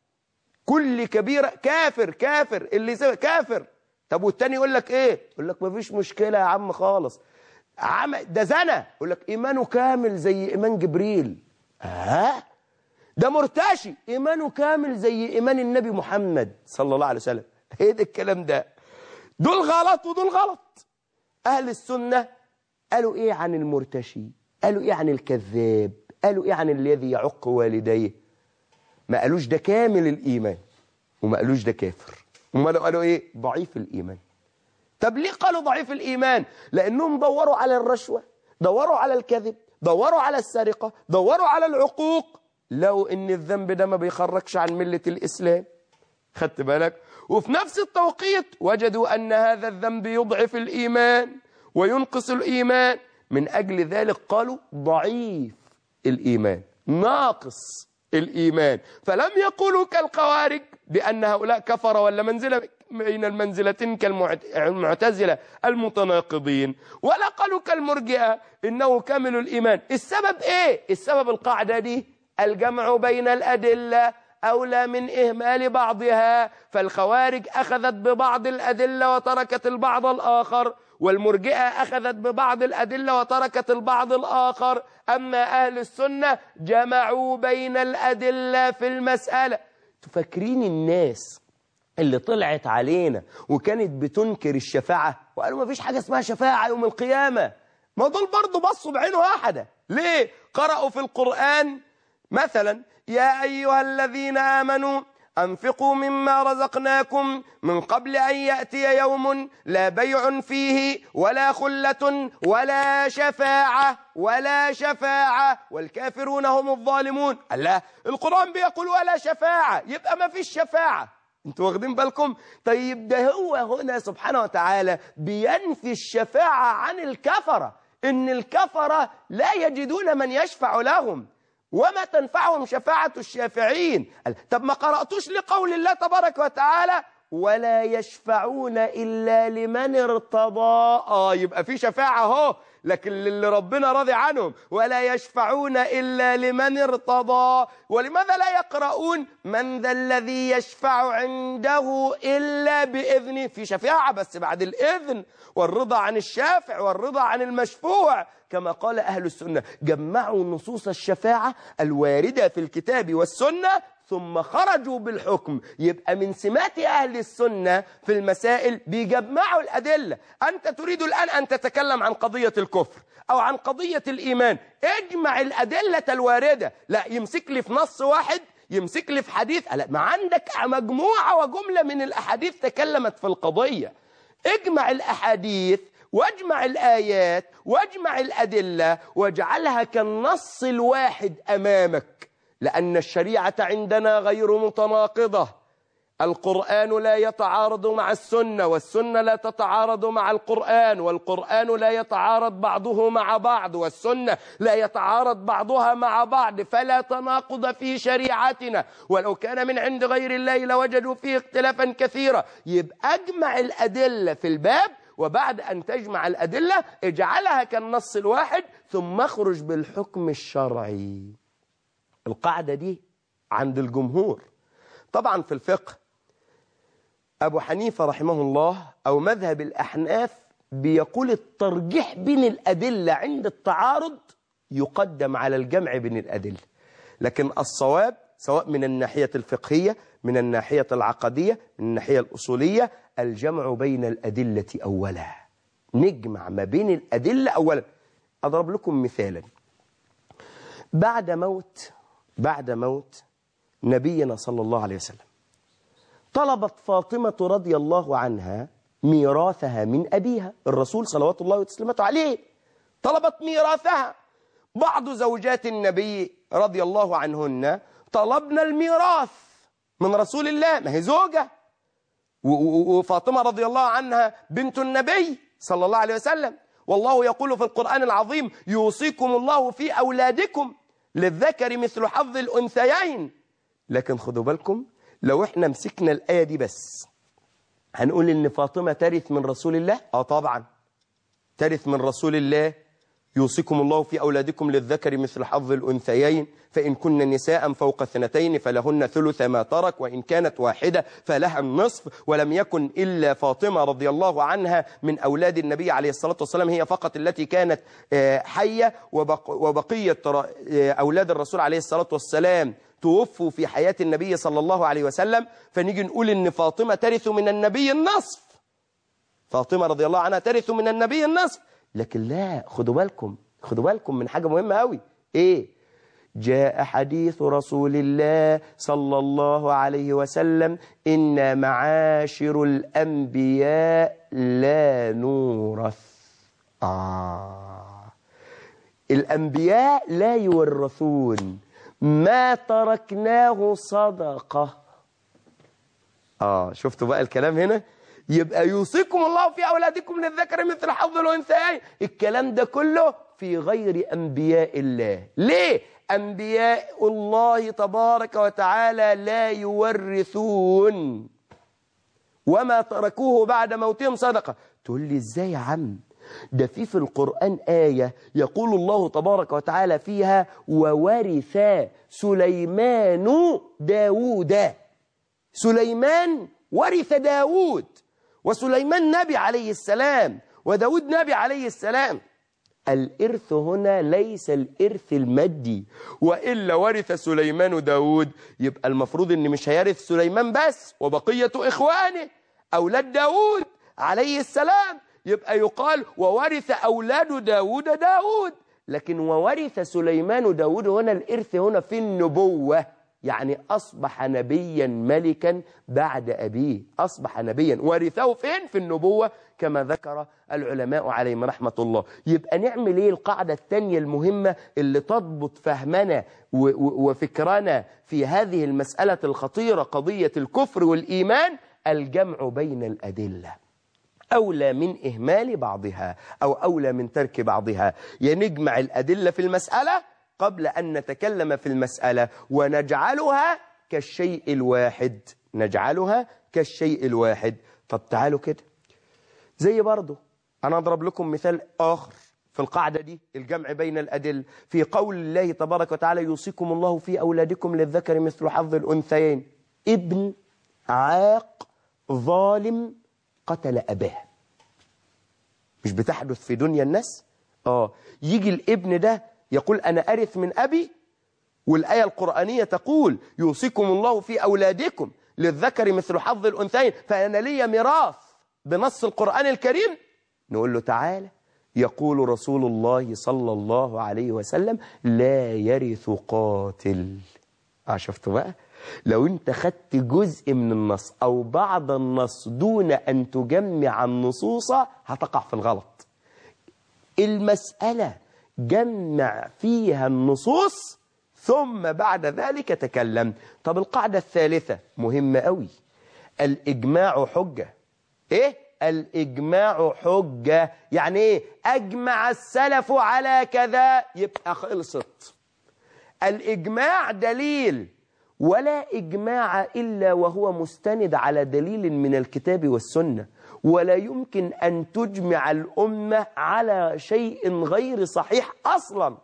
كل كبيرة كافر اللي يسيب كافر. طب والتاني يقول لك ايه؟ يقول لك ما فيش مشكلة يا عم خالص، ده زنا، يقول لك ايمانه كامل زي ايمان جبريل. ده مرتشي إيمانه كامل زي إيمان النبي محمد صلى الله عليه وسلم. ايه ده الكلام ده؟ دول غلط ودول غلط. أهل السنة قالوا إيه عن المرتشي؟ قالوا إيه عن الكذاب؟ قالوا إيه عن الذي يعق والديه؟ ما قالوش ده كامل الإيمان وما قالوش ده كافر. وما قالوا إيه؟ ضعيف الإيمان. طب ليه قالوا ضعيف الإيمان؟ لأنهم دوروا على الرشوة، دوروا على الكذب، دوروا على السرقة، دوروا على العقوق، لو ان الذنب ده ما بيخرجش عن ملة الإسلام. خدت بالك؟ وفي نفس التوقيت وجدوا أن هذا الذنب يضعف الإيمان وينقص الإيمان، من أجل ذلك قالوا ضعيف الإيمان، ناقص الإيمان. فلم يقولوا كالخوارج بأن هؤلاء كفر ولا منزلة بين المنزلتين كالمعتزلة المتناقضين، ولا قالوا كالمرجئة إنه كامل الإيمان. السبب إيه؟ السبب القاعدة دي، الجمع بين الأدلة أولى من إهمال بعضها. فالخوارج أخذت ببعض الأدلة وتركت البعض الآخر، والمرجئة أخذت ببعض الأدلة وتركت البعض الآخر. أما أهل السنة جمعوا بين الأدلة في المسألة. تفكرين الناس اللي طلعت علينا وكانت بتنكر الشفاعة وقالوا ما فيش حاجة اسمها شفاعة يوم القيامة، ما دول برضو بصوا بعين واحدة. ليه؟ قرأوا في القرآن مثلا يا أيها الذين آمنوا
أنفقوا مما رزقناكم من قبل أن يأتي يوم لا بيع فيه ولا خلة ولا شفاعة والكافرون هم الظالمون. الله، القرآن بيقول ولا شفاعة، يبقى ما فيش شفاعة. انتوا واخدين بالكم؟ طيب ده هو هنا سبحانه وتعالى بينفي الشفاعة عن الكفرة، إن الكفرة لا يجدون من يشفع لهم وما تنفعهم شفاعة الشافعين. طب ما قرأتوش لقول الله تبارك وتعالى ولا يشفعون إلا لمن ارتضى؟ يبقى في شفاعة اهو، لكن اللي ربنا راضي عنهم ولا يشفعون إلا لمن ارتضى. ولماذا لا يقرؤون من ذا الذي يشفع عنده إلا بإذنه؟ في شفاعة بس بعد الإذن والرضا عن الشافع والرضا عن المشفوع، كما قال أهل السنة. جمعوا نصوص الشفاعة الواردة في الكتاب والسنة ثم خرجوا بالحكم. يبقى من سمات أهل السنة في المسائل بيجمعوا الأدلة. أنت تريد الآن أن تتكلم عن قضية الكفر أو عن قضية الإيمان، اجمع الأدلة الواردة. لا يمسك لي في نص واحد، يمسك لي في حديث. لا، ما عندك مجموعة وجملة من الأحاديث تكلمت في القضية. اجمع الأحاديث واجمع الآيات واجمع الأدلة واجعلها كالنص الواحد أمامك، لأن الشريعة عندنا غير متناقضة. القرآن لا يتعارض مع السنة، والسنة لا تتعارض مع القرآن، والقرآن لا يتعارض بعضه مع بعض، والسنة لا يتعارض بعضها مع بعض، فلا تناقض في شريعتنا. ولو كان من عند غير الله لوجدوا فيه اختلافا كثيرا. يبقى اجمع الأدلة في الباب، وبعد أن تجمع الأدلة اجعلها كالنص الواحد ثم اخرج بالحكم الشرعي. القاعدة دي عند الجمهور. طبعا في الفقه أبو حنيفة رحمه الله أو مذهب الأحناف بيقول الترجيح بين الأدلة عند التعارض يقدم على الجمع بين الأدلة، لكن الصواب سواء من الناحية الفقهية، من الناحية العقدية، من الناحية الأصولية، الجمع بين الأدلة أولا. نجمع ما بين الأدلة أولا. أضرب لكم مثالا. بعد موت نبينا صلى الله عليه وسلم طلبت فاطمة رضي الله عنها ميراثها من أبيها الرسول صلوات الله وتسليماته عليه. طلبت ميراثها. بعض زوجات النبي رضي الله عنهن طلبنا الميراث من رسول الله، ما هي زوجة، وفاطمة رضي الله عنها بنت النبي صلى الله عليه وسلم. والله يقول في القرآن العظيم يوصيكم الله في أولادكم للذكر مثل حظ الأنثيين. لكن خدوا بالكم، لو احنا مسكنا الآية دي بس هنقول إن فاطمة ترث من رسول الله؟ طبعا ترث من رسول الله. يوصيكم الله في أولادكم للذكر مثل حظ الأنثيين فإن كن نساء فوق 2 فلهن ثلث ما ترك وإن كانت واحدة فلها النصف. ولم يكن إلا فاطمة رضي الله عنها من أولاد النبي عليه الصلاة والسلام، هي فقط التي كانت حية، وبقية أولاد الرسول عليه الصلاة والسلام توفوا في حياة النبي صلى الله عليه وسلم. فنيجي نقول إن فاطمة ترث من النبي النصف. فاطمة رضي الله عنها ترث من النبي النصف. لكن لا، خدوا بالكم من حاجة مهمة قوي. إيه؟ جاء حديث رسول الله صلى الله عليه وسلم إن معاشر الأنبياء لا نورث. الأنبياء لا يورثون، ما تركناه صدقة. شفتوا بقى الكلام هنا؟ يبقى يوصيكم الله في أولادكم للذكر مثل حظ الأنثيين. الكلام ده كله في غير أنبياء الله. ليه؟ أنبياء الله تبارك وتعالى لا يورثون، وما تركوه بعد موتهم صدقة. تقول لي إزاي يا عم؟ ده في القرآن آية يقول الله تبارك وتعالى فيها وورث سليمان داود. سليمان ورث داود، وسليمان نبي عليه السلام، وداود نبي عليه السلام. الإرث هنا ليس الإرث المادي، وإلا ورث سليمان داود يبقى المفروض إن مش هيرث سليمان بس وبقية إخوانه أولاد داود عليه السلام. يبقى يقال وورث أولاد داود. لكن وورث سليمان داود هنا الإرث هنا في النبوة، يعني أصبح نبيا ملكا بعد أبيه، أصبح نبيا ورثه فين؟ في النبوة كما ذكر العلماء عليهم رحمة الله. يبقى نعمل ايه؟ القاعدة الثانية المهمة اللي تضبط فهمنا وفكرنا في هذه المسألة الخطيرة، قضية الكفر والإيمان، الجمع بين الأدلة. أولى من إهمال بعضها أو أولى من ترك بعضها. نجمع الأدلة في المسألة قبل أن نتكلم في المسألة ونجعلها كالشيء الواحد، نجعلها كالشيء الواحد. طب تعالوا كده، زي برضو أنا أضرب لكم مثال آخر في القاعدة دي، الجمع بين الأدلة، في قول الله تبارك وتعالى: يوصيكم الله في أولادكم للذكر مثل حظ الأنثيين. ابن عاق ظالم قتل أباه، مش بتحدث في دنيا الناس؟ يجي الابن ده يقول أنا أرث من أبي، والآية القرآنية تقول يوصيكم الله في أولادكم للذكر مثل حظ الأنثيين، فأنا لي ميراث بنص القرآن الكريم. نقول له تعالى، يقول رسول الله صلى الله عليه وسلم: لا يرث قاتل. شفتوا بقى؟ لو انت خدت جزء من النص أو بعض النص دون أن تجمع النصوص هتقع في الغلط. المسألة جمع فيها النصوص ثم بعد ذلك تكلم. طب القاعدة الثالثة مهمة قوي، الإجماع حجة. إيه؟ الإجماع حجة. يعني إيه؟ أجمع السلف على كذا يبقى خلصت. الإجماع دليل، ولا إجماع إلا وهو مستند على دليل من الكتاب والسنة، ولا يمكن أن تجمع الأمة على شيء غير صحيح أصلا.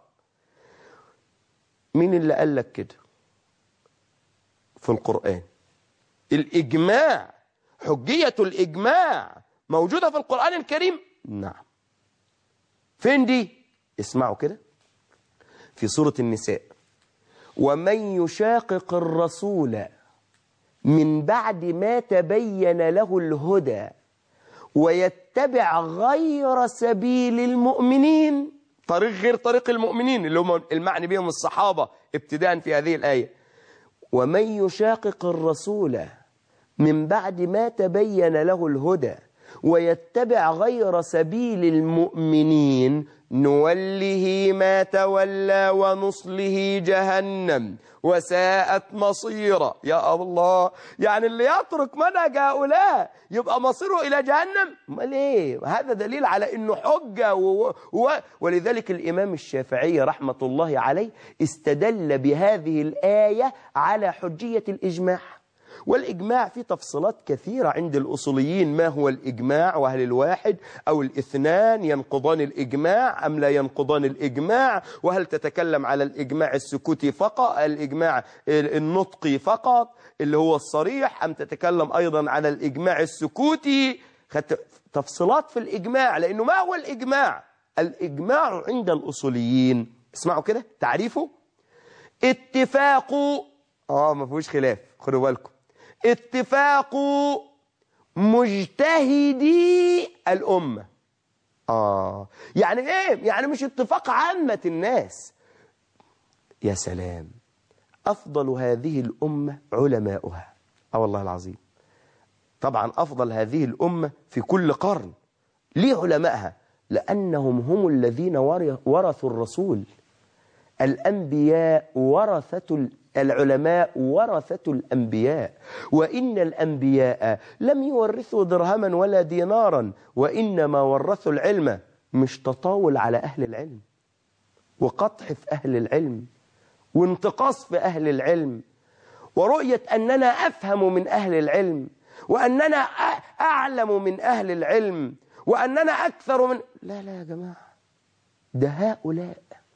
مين اللي قال لك كده في القرآن؟ الإجماع، حجية الإجماع موجودة في القرآن الكريم؟ نعم. فين دي؟ اسمعوا كده في سورة النساء: ومن يشاقق الرسول من بعد ما تبين له الهدى ويتبع غير سبيل المؤمنين، طريق غير طريق المؤمنين اللي هم المعني بهم الصحابة ابتداء في هذه الآية. ومن يشاقق الرسول من بعد ما تبين له الهدى ويتبع غير سبيل المؤمنين نوله ما تولى ونصله جهنم وساءت مصيرا. يا الله، يعني اللي يترك منهج هؤلاء يبقى مصيره إلى جهنم؟ امال ايه؟ هذا دليل على انه حجة ولذلك الإمام الشافعي رحمة الله عليه استدل بهذه الآية على حجية الإجماع. والإجماع فيه تفصيلات كثيرة عند الأصوليين. ما هو الإجماع؟ وهل الواحد أو الاثنان ينقضان الإجماع أم لا ينقضان الإجماع؟ وهل تتكلم على الإجماع السكوتي فقط، الإجماع النطقي فقط اللي هو الصريح، أم تتكلم أيضا على الإجماع السكوتي؟ تفصيلات في الإجماع. لأنه ما هو الإجماع؟ الإجماع عند الأصوليين اسمعوا كده تعريفه: اتفاق، ما فيهوش خلاف، خدوا بالكم، اتفاق مجتهدي الأمة. يعني ايه؟ يعني مش اتفاق عامة الناس. يا سلام، أفضل هذه الأمة علماؤها. والله العظيم، طبعا أفضل هذه الأمة في كل قرن. ليه علماءها؟ لأنهم هم الذين ورثوا الرسول. الأنبياء العلماء ورثة الأنبياء، وإن الأنبياء لم يورثوا درهما ولا دينارا، وإنما ورثوا العلم. مش تطاول على أهل العلم وقطح في أهل العلم وانتقاص في أهل العلم ورؤية أننا أفهم من أهل العلم وأننا أعلم من أهل العلم وأننا أكثر من... لا لا يا جماعة، ده هؤلاء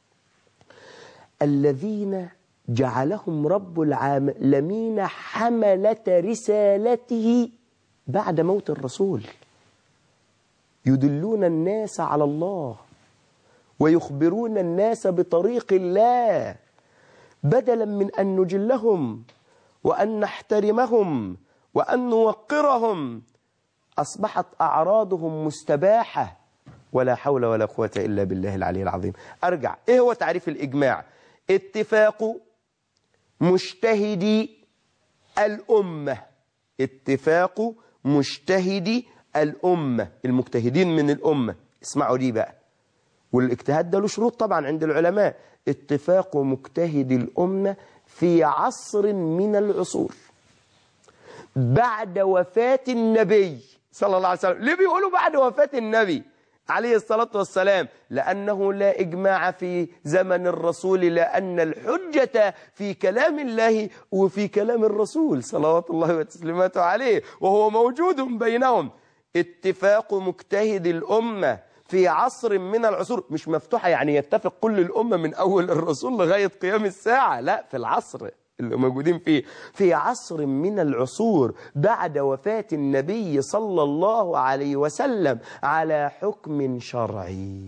الذين جعلهم رب العالمين حملة رسالته بعد موت الرسول، يدلون الناس على الله ويخبرون الناس بطريق الله، بدلا من أن نجلهم وأن نحترمهم وأن نوقرهم أصبحت أعراضهم مستباحة. ولا حول ولا قوة إلا بالله العلي العظيم. أرجع، إيه هو تعريف الإجماع؟ اتفاق مجتهدي الأمة، اتفاق مجتهدي الأمة، المجتهدين من الأمة. اسمعوا دي بقى، والاجتهاد ده له شروط طبعا عند العلماء. اتفاق مجتهد الأمة في عصر من العصور بعد وفاة النبي صلى الله عليه وسلم. ليه بيقولوا بعد وفاة النبي عليه الصلاة والسلام؟ لأنه لا إجماع في زمن الرسول، لأن الحجة في كلام الله وفي كلام الرسول صلوات الله وتسليماته عليه، وهو موجود بينهم. اتفاق مجتهد الأمة في عصر من العصور، مش مفتوحة يعني يتفق كل الأمة من أول الرسول لغاية قيام الساعة، لا، في العصر اللي موجودين فيه، في عصر من العصور بعد وفاة النبي صلى الله عليه وسلم على حكم شرعي.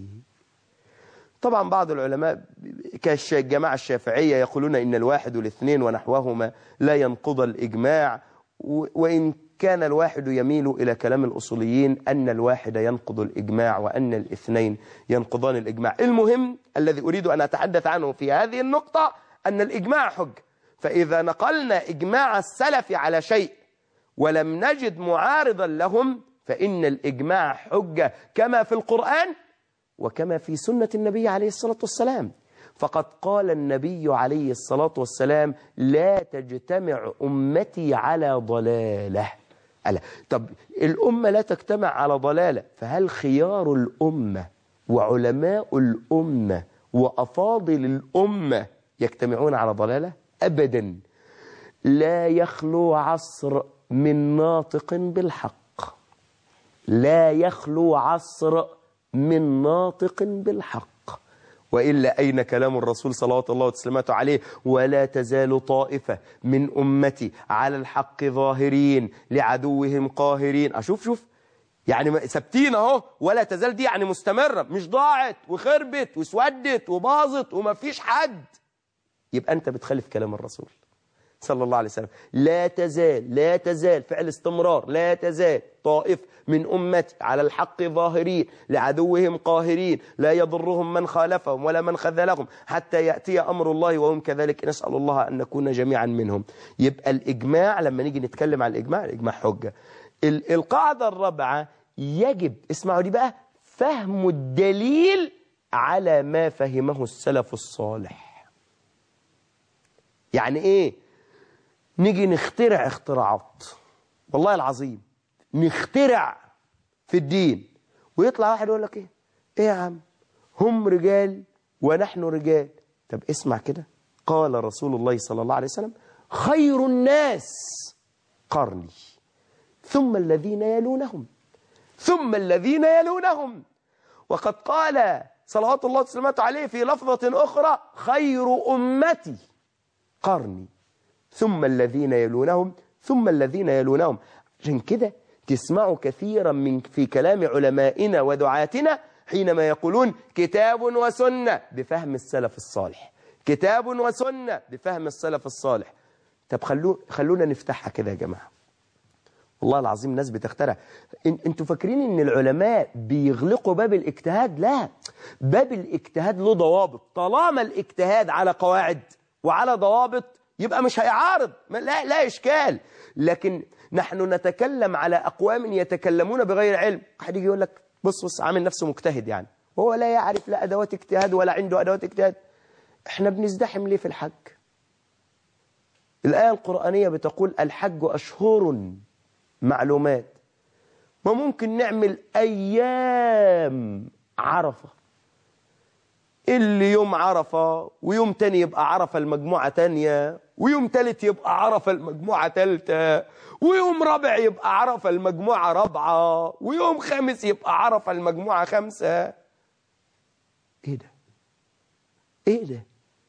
طبعا بعض العلماء كالجماعة الشافعية يقولون إن الواحد والاثنين ونحوهما لا ينقض الإجماع، وإن كان الواحد يميل إلى كلام الأصوليين أن الواحد ينقض الإجماع وأن الاثنين ينقضان الإجماع. المهم الذي أريد أن أتحدث عنه في هذه النقطة أن الإجماع حجة. فإذا نقلنا إجماع السلف على شيء ولم نجد معارضا لهم فإن الإجماع حجة، كما في القرآن وكما في سنة النبي عليه الصلاة والسلام. فقد قال النبي عليه الصلاة والسلام: لا تجتمع أمتي على ضلالة. طب الأمة لا تجتمع على ضلالة، فهل خيار الأمة وعلماء الأمة وأفاضل الأمة يجتمعون على ضلالة؟ أبدا. لا يخلو عصر من ناطق بالحق، لا يخلو عصر من ناطق بالحق، وإلا أين كلام الرسول صلوات الله وتسليماته عليه: ولا تزال طائفة من أمتي على الحق ظاهرين لعدوهم قاهرين. شوف يعني ثابتين اهو، ولا تزال دي يعني مستمرة، مش ضاعت وخربت وسودت وباظت وما فيش حد. يبقى أنت بتخالف كلام الرسول صلى الله عليه وسلم. لا تزال، لا تزال، فعل استمرار، لا تزال طائف من أمتي على الحق ظاهرين لعدوهم قاهرين لا يضرهم من خالفهم ولا من خذلهم حتى يأتي أمر الله وهم كذلك، نسأل الله أن نكون جميعا منهم. يبقى الإجماع لما نيجي نتكلم عن الإجماع، الإجماع حجة. القاعدة الرابعة يجب، اسمعوا دي بقى، فهم الدليل على ما فهمه السلف الصالح. يعني ايه؟ نيجي نخترع اختراعات، والله العظيم نخترع في الدين، ويطلع واحد يقول لك ايه يا عم، هم رجال ونحن رجال. طب اسمع كده، قال رسول الله صلى الله عليه وسلم: خير الناس قرني ثم الذين يلونهم ثم الذين يلونهم. وقد قال صلوات الله وسلامته عليه في لفظة أخرى: خير أمتي قرني ثم الذين يلونهم ثم الذين يلونهم. عشان كده تسمعوا كثيرا في كلام علمائنا ودعاتنا حينما يقولون كتاب وسنة بفهم السلف الصالح، كتاب وسنة بفهم السلف الصالح. طب خلونا نفتحها كده يا جماعة، والله العظيم ناس بتخترع. انتوا فاكرين ان العلماء بيغلقوا باب الاجتهاد؟ لا، باب الاجتهاد له ضوابط. طالما الاجتهاد على قواعد وعلى ضوابط يبقى مش هيعارض، لا إشكال. لكن نحن نتكلم على أقوام يتكلمون بغير علم. واحد يجي يقول لك بص عامل نفسه مجتهد، يعني وهو لا يعرف لا أدوات اجتهاد ولا عنده أدوات اجتهاد. احنا بنزدحم ليه في الحج؟ الآية القرآنية بتقول: الحج أشهر معلومات. ما ممكن نعمل أيام عرفة، اللي يوم عرفة ويوم تاني يبقى عرفة المجموعة تانية، ويوم تالت يبقى عرفة المجموعة تالتة، ويوم رابع يبقى عرفة المجموعة رابعة، ويوم خامس يبقى عرفة المجموعة خامسة. ايه ده؟ ايه ده؟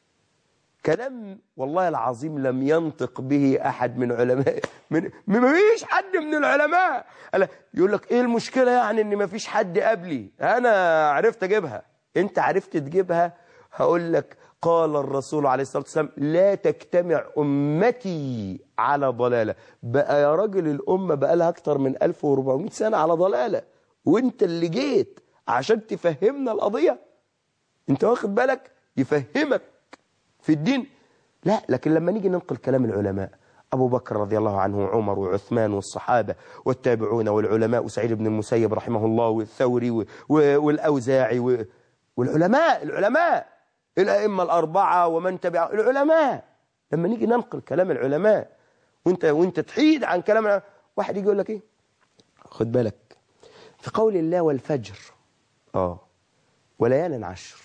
كلام والله العظيم لم ينطق به أحد من علماء، ما فيش حد من العلماء يقول لك ايه المشكلة يعني ان ما فيش حد قبلي، انا عرفت اجيبها. انت عرفت تجيبها؟ هقول لك: قال الرسول عليه الصلاة والسلام: لا تجتمع أمتي على ضلالة. بقى يا راجل الأمة بقى لها أكتر من 1400 سنة على ضلالة، وانت اللي جيت عشان تفهمنا القضية. انت واخد بالك؟ يفهمك في الدين. لا، لكن لما نيجي ننقل كلام العلماء، أبو بكر رضي الله عنه وعمر وعثمان والصحابة والتابعون والعلماء وسعيد بن المسيب رحمه الله والثوري والأوزاعي والعلماء الأئمة الأربعة ومن تبع العلماء. لما نيجي ننقل كلام العلماء وانت تحيد عن كلام العلماء، واحد يجي يقول لك ايه، خد بالك في قول الله والفجر وليال عشر،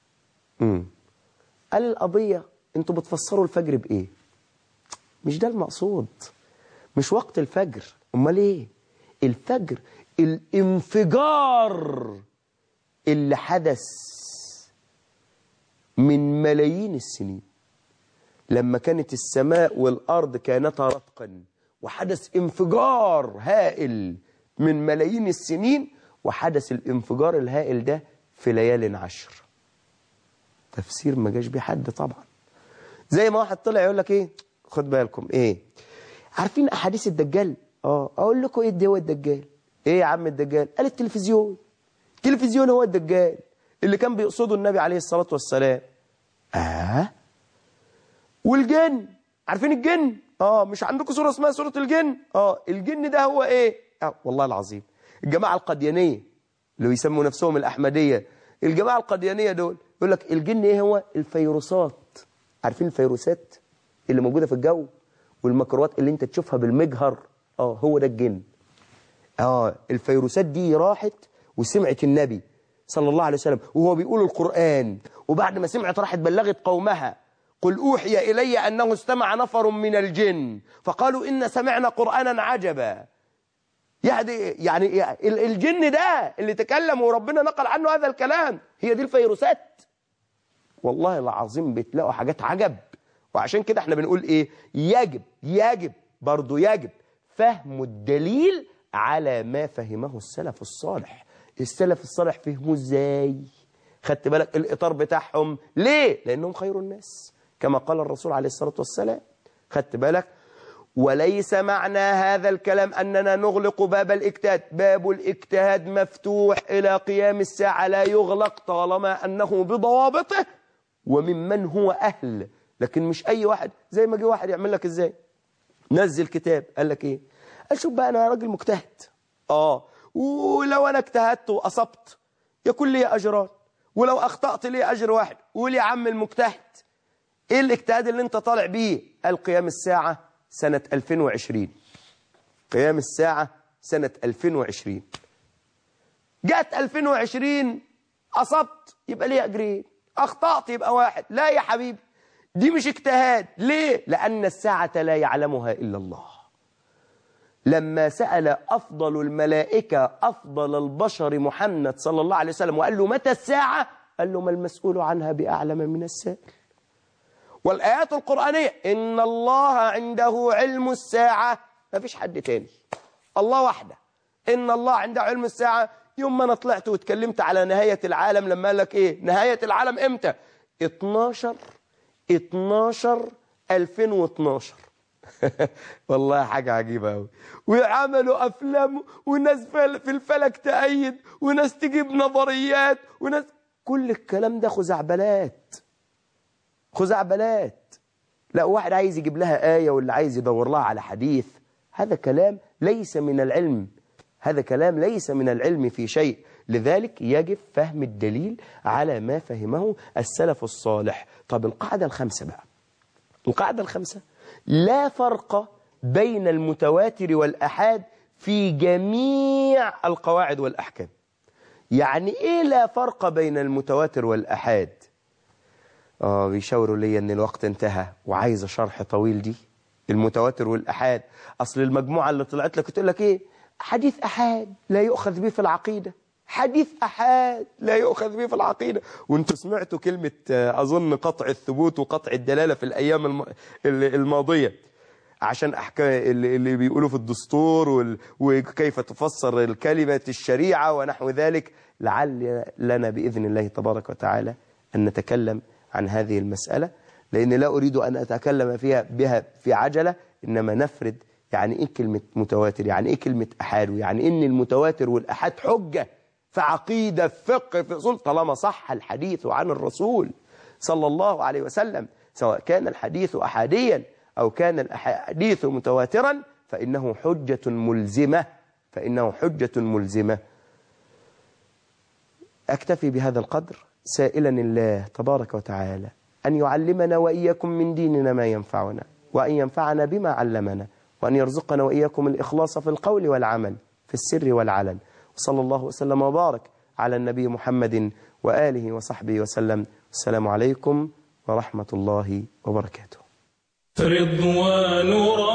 قال القضية انتوا بتفسروا الفجر بايه؟ مش ده المقصود، مش وقت الفجر. امال ايه الفجر؟ الانفجار اللي حدث من ملايين السنين، لما كانت السماء والأرض كانتا رتقا، وحدث انفجار هائل من ملايين السنين، وحدث الانفجار الهائل ده في ليال عشر. تفسير ما جاش بيه حد طبعا. زي ما واحد طلع يقول لك ايه، خد بالكم ايه، عارفين احاديث الدجال؟ اقول لكم ايه هو الدجال؟ ايه يا عم الدجال؟ قال التلفزيون هو الدجال اللي كان بيقصده النبي عليه الصلاة والسلام. والجن، عارفين الجن؟ مش عندكم سورة اسمها سورة الجن؟ الجن ده هو ايه؟ والله العظيم الجماعة القديانية اللي يسموا نفسهم الأحمدية، الجماعة القديانية دول يقول لك الجن ايه هو؟ الفيروسات. عارفين الفيروسات اللي موجودة في الجو والميكروبات اللي انت تشوفها بالمجهر؟ هو ده الجن. الفيروسات دي راحت وسمعت النبي صلى الله عليه وسلم وهو بيقول القرآن، وبعد ما سمعت راحت بلغت قومها، قل أوحي إلي أنه استمع نفر من الجن فقالوا إن سمعنا قرآنا عجبا. يعني الجن ده اللي تكلم وربنا نقل عنه هذا الكلام، هي دي الفيروسات. والله العظيم بتلاقوا حاجات عجب. وعشان كده احنا بنقول ايه، يجب فهم الدليل على ما فهمه السلف الصالح. السلف الصالح فهموا ازاي؟ خدت بالك الإطار بتاعهم ليه؟ لأنهم خير الناس كما قال الرسول عليه الصلاة والسلام. خدت بالك؟ وليس معنى هذا الكلام أننا نغلق باب الاجتهاد. باب الاجتهاد مفتوح إلى قيام الساعة، لا يغلق طالما أنه بضوابطه وممن هو أهل. لكن مش أي واحد، زي ما جه واحد يعمل لك ازاي، نزل كتاب قال لك ايه، قال شوف بقى أنا راجل مجتهد، ولو أنا اجتهدت وأصبت يكون لي أجران، ولو أخطأت لي أجر واحد. قول يا عم المجتهد، إيه الاجتهاد اللي أنت طالع بيه؟ قال قيام الساعة سنة 2020. قيام الساعة سنة 2020. جات 2020 أصبت يبقى لي أجرين، أخطأت يبقى واحد. لا يا حبيبي، دي مش اجتهاد. ليه؟ لأن الساعة لا يعلمها إلا الله. لما سأل أفضل الملائكة أفضل البشر محمد صلى الله عليه وسلم وقال له متى الساعة؟ قال له ما المسؤول عنها بأعلم من السائل. والآيات القرآنية إن الله عنده علم الساعة، ما فيش حد تاني، الله وحده. إن الله عنده علم الساعة. يوم ما أنا طلعت واتكلمت على نهاية العالم، لما قال لك إيه نهاية العالم إمتى؟ 12/12/2012. والله حاجة عجيبة أوي. وعملوا أفلام وناس في الفلك تأيد وناس تجيب نظريات وناس، كل الكلام ده خزعبلات. لا واحد عايز يجيب لها آية واللي عايز يدور لها على حديث. هذا كلام ليس من العلم، هذا كلام ليس من العلم في شيء. لذلك يجب فهم الدليل على ما فهمه السلف الصالح. طب القاعدة الخامسة بقى، القاعدة الخامسة، لا فرق بين المتواتر والأحاد في جميع القواعد والأحكام. يعني إيه لا فرق بين المتواتر والأحاد؟ بيشاوروا لي أن الوقت انتهى وعايز شرح طويل. دي المتواتر والأحاد، أصل المجموعة اللي طلعت لك تقول لك إيه، حديث أحاد لا يؤخذ به في العقيدة، حديث أحاد لا يؤخذ به في العقيدة. وانتوا سمعتوا كلمة أظن قطع الثبوت وقطع الدلالة في الأيام الماضية، عشان أحكام اللي بيقولوا في الدستور وكيف تفسر الكلمة الشريعة ونحو ذلك. لعل لنا بإذن الله تبارك وتعالى أن نتكلم عن هذه المسألة، لأن لا أريد أن أتكلم بها في عجلة، إنما نفرد يعني إيه كلمة متواتر، يعني إيه كلمة أحاد، يعني إن المتواتر والأحاد حجة في عقيدة، في فقه، في أصول، طالما صح الحديث عن الرسول صلى الله عليه وسلم. سواء كان الحديث أحاديا أو كان الحديث متواترا فإنه حجة ملزمة، فإنه حجة ملزمة. أكتفي بهذا القدر سائلا الله تبارك وتعالى أن يعلمنا وإياكم من ديننا ما ينفعنا، وأن ينفعنا بما علمنا، وأن يرزقنا وإياكم الإخلاص في القول والعمل في السر والعلن. وصلى الله وسلم وبارك على النبي محمد وآله وصحبه وسلم. السلام عليكم ورحمة الله وبركاته.
رضوان